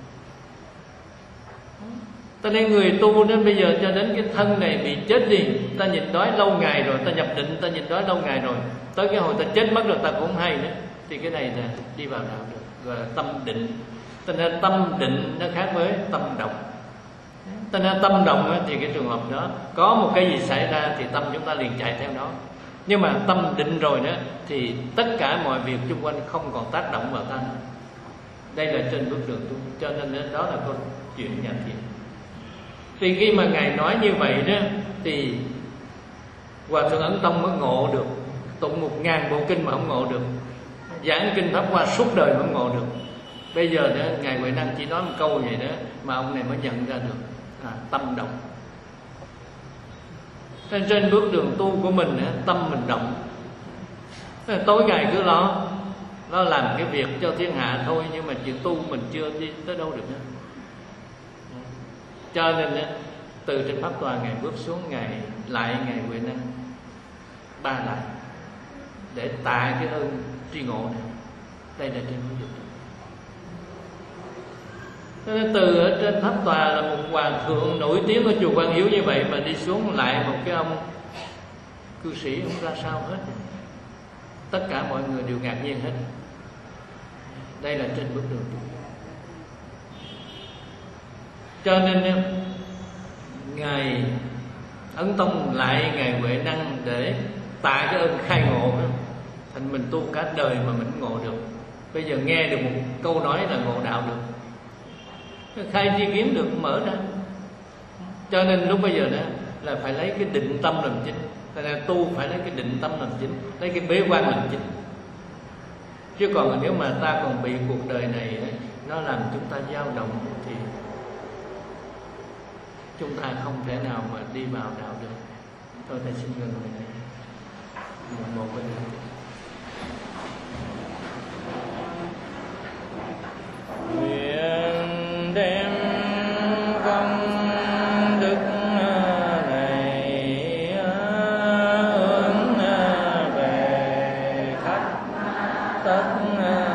Ta nên người tu đến bây giờ cho đến cái thân này bị chết đi, ta nhìn đói lâu ngày rồi, ta nhập định, ta nhìn đói lâu ngày rồi, tới cái hồi ta chết mất rồi ta cũng không hay nữa, thì cái này là đi vào đạo được, gọi là tâm định. Cho nên tâm định nó khác với tâm động. Cho nên tâm động thì cái trường hợp đó có một cái gì xảy ra thì tâm chúng ta liền chạy theo nó. Nhưng mà tâm định rồi đó thì tất cả mọi việc xung quanh không còn tác động vào ta. Đây là trên bước đường tu. Cho nên đó là câu chuyện nhà thiền. Thì khi mà Ngài nói như vậy đó thì Hòa Thượng Ấn Tông mới ngộ được. Tụng một ngàn bộ kinh mà không ngộ được, giảng kinh Pháp Hoa suốt đời mà không ngộ được. Bây giờ đó Ngài Huệ Năng chỉ nói một câu vậy đó mà ông này mới nhận ra được à, tâm động. Trên, trên bước đường tu của mình tâm mình động. Tối ngày cứ lo Nó làm cái việc cho thiên hạ thôi, nhưng mà chuyện tu mình chưa đi tới đâu được nữa. Cho nên từ trên pháp tòa Ngài bước xuống, Ngài lại Ngài Huệ Năng ba lại để tạ cái ơn tri ngộ này. Đây là trên bước đường. Nên từ ở trên tháp tòa là một hòa thượng nổi tiếng ở chùa Quang Hiếu như vậy mà đi xuống lại một cái ông cư sĩ không ra sao hết. Tất cả mọi người đều ngạc nhiên hết. Đây là trên bước đường. Cho nên Ngài Ấn Tông lại Ngài Huệ Năng để tạ cái ơn khai ngộ. Thành mình tu cả đời mà mình ngộ được. Bây giờ nghe được một câu nói là ngộ đạo được, khai tri kiến được, mở ra. Cho nên lúc bây giờ đó là phải lấy cái định tâm làm chính. Tại nên tu phải lấy cái định tâm làm chính, lấy cái bế quan làm chính. Chứ còn nếu mà ta còn bị cuộc đời này nó làm chúng ta dao động thì chúng ta không thể nào mà đi vào đạo được. Thôi thầy xin ngừng người này. Một một bên này. Nguyện đem công đức này hướng về khắp tất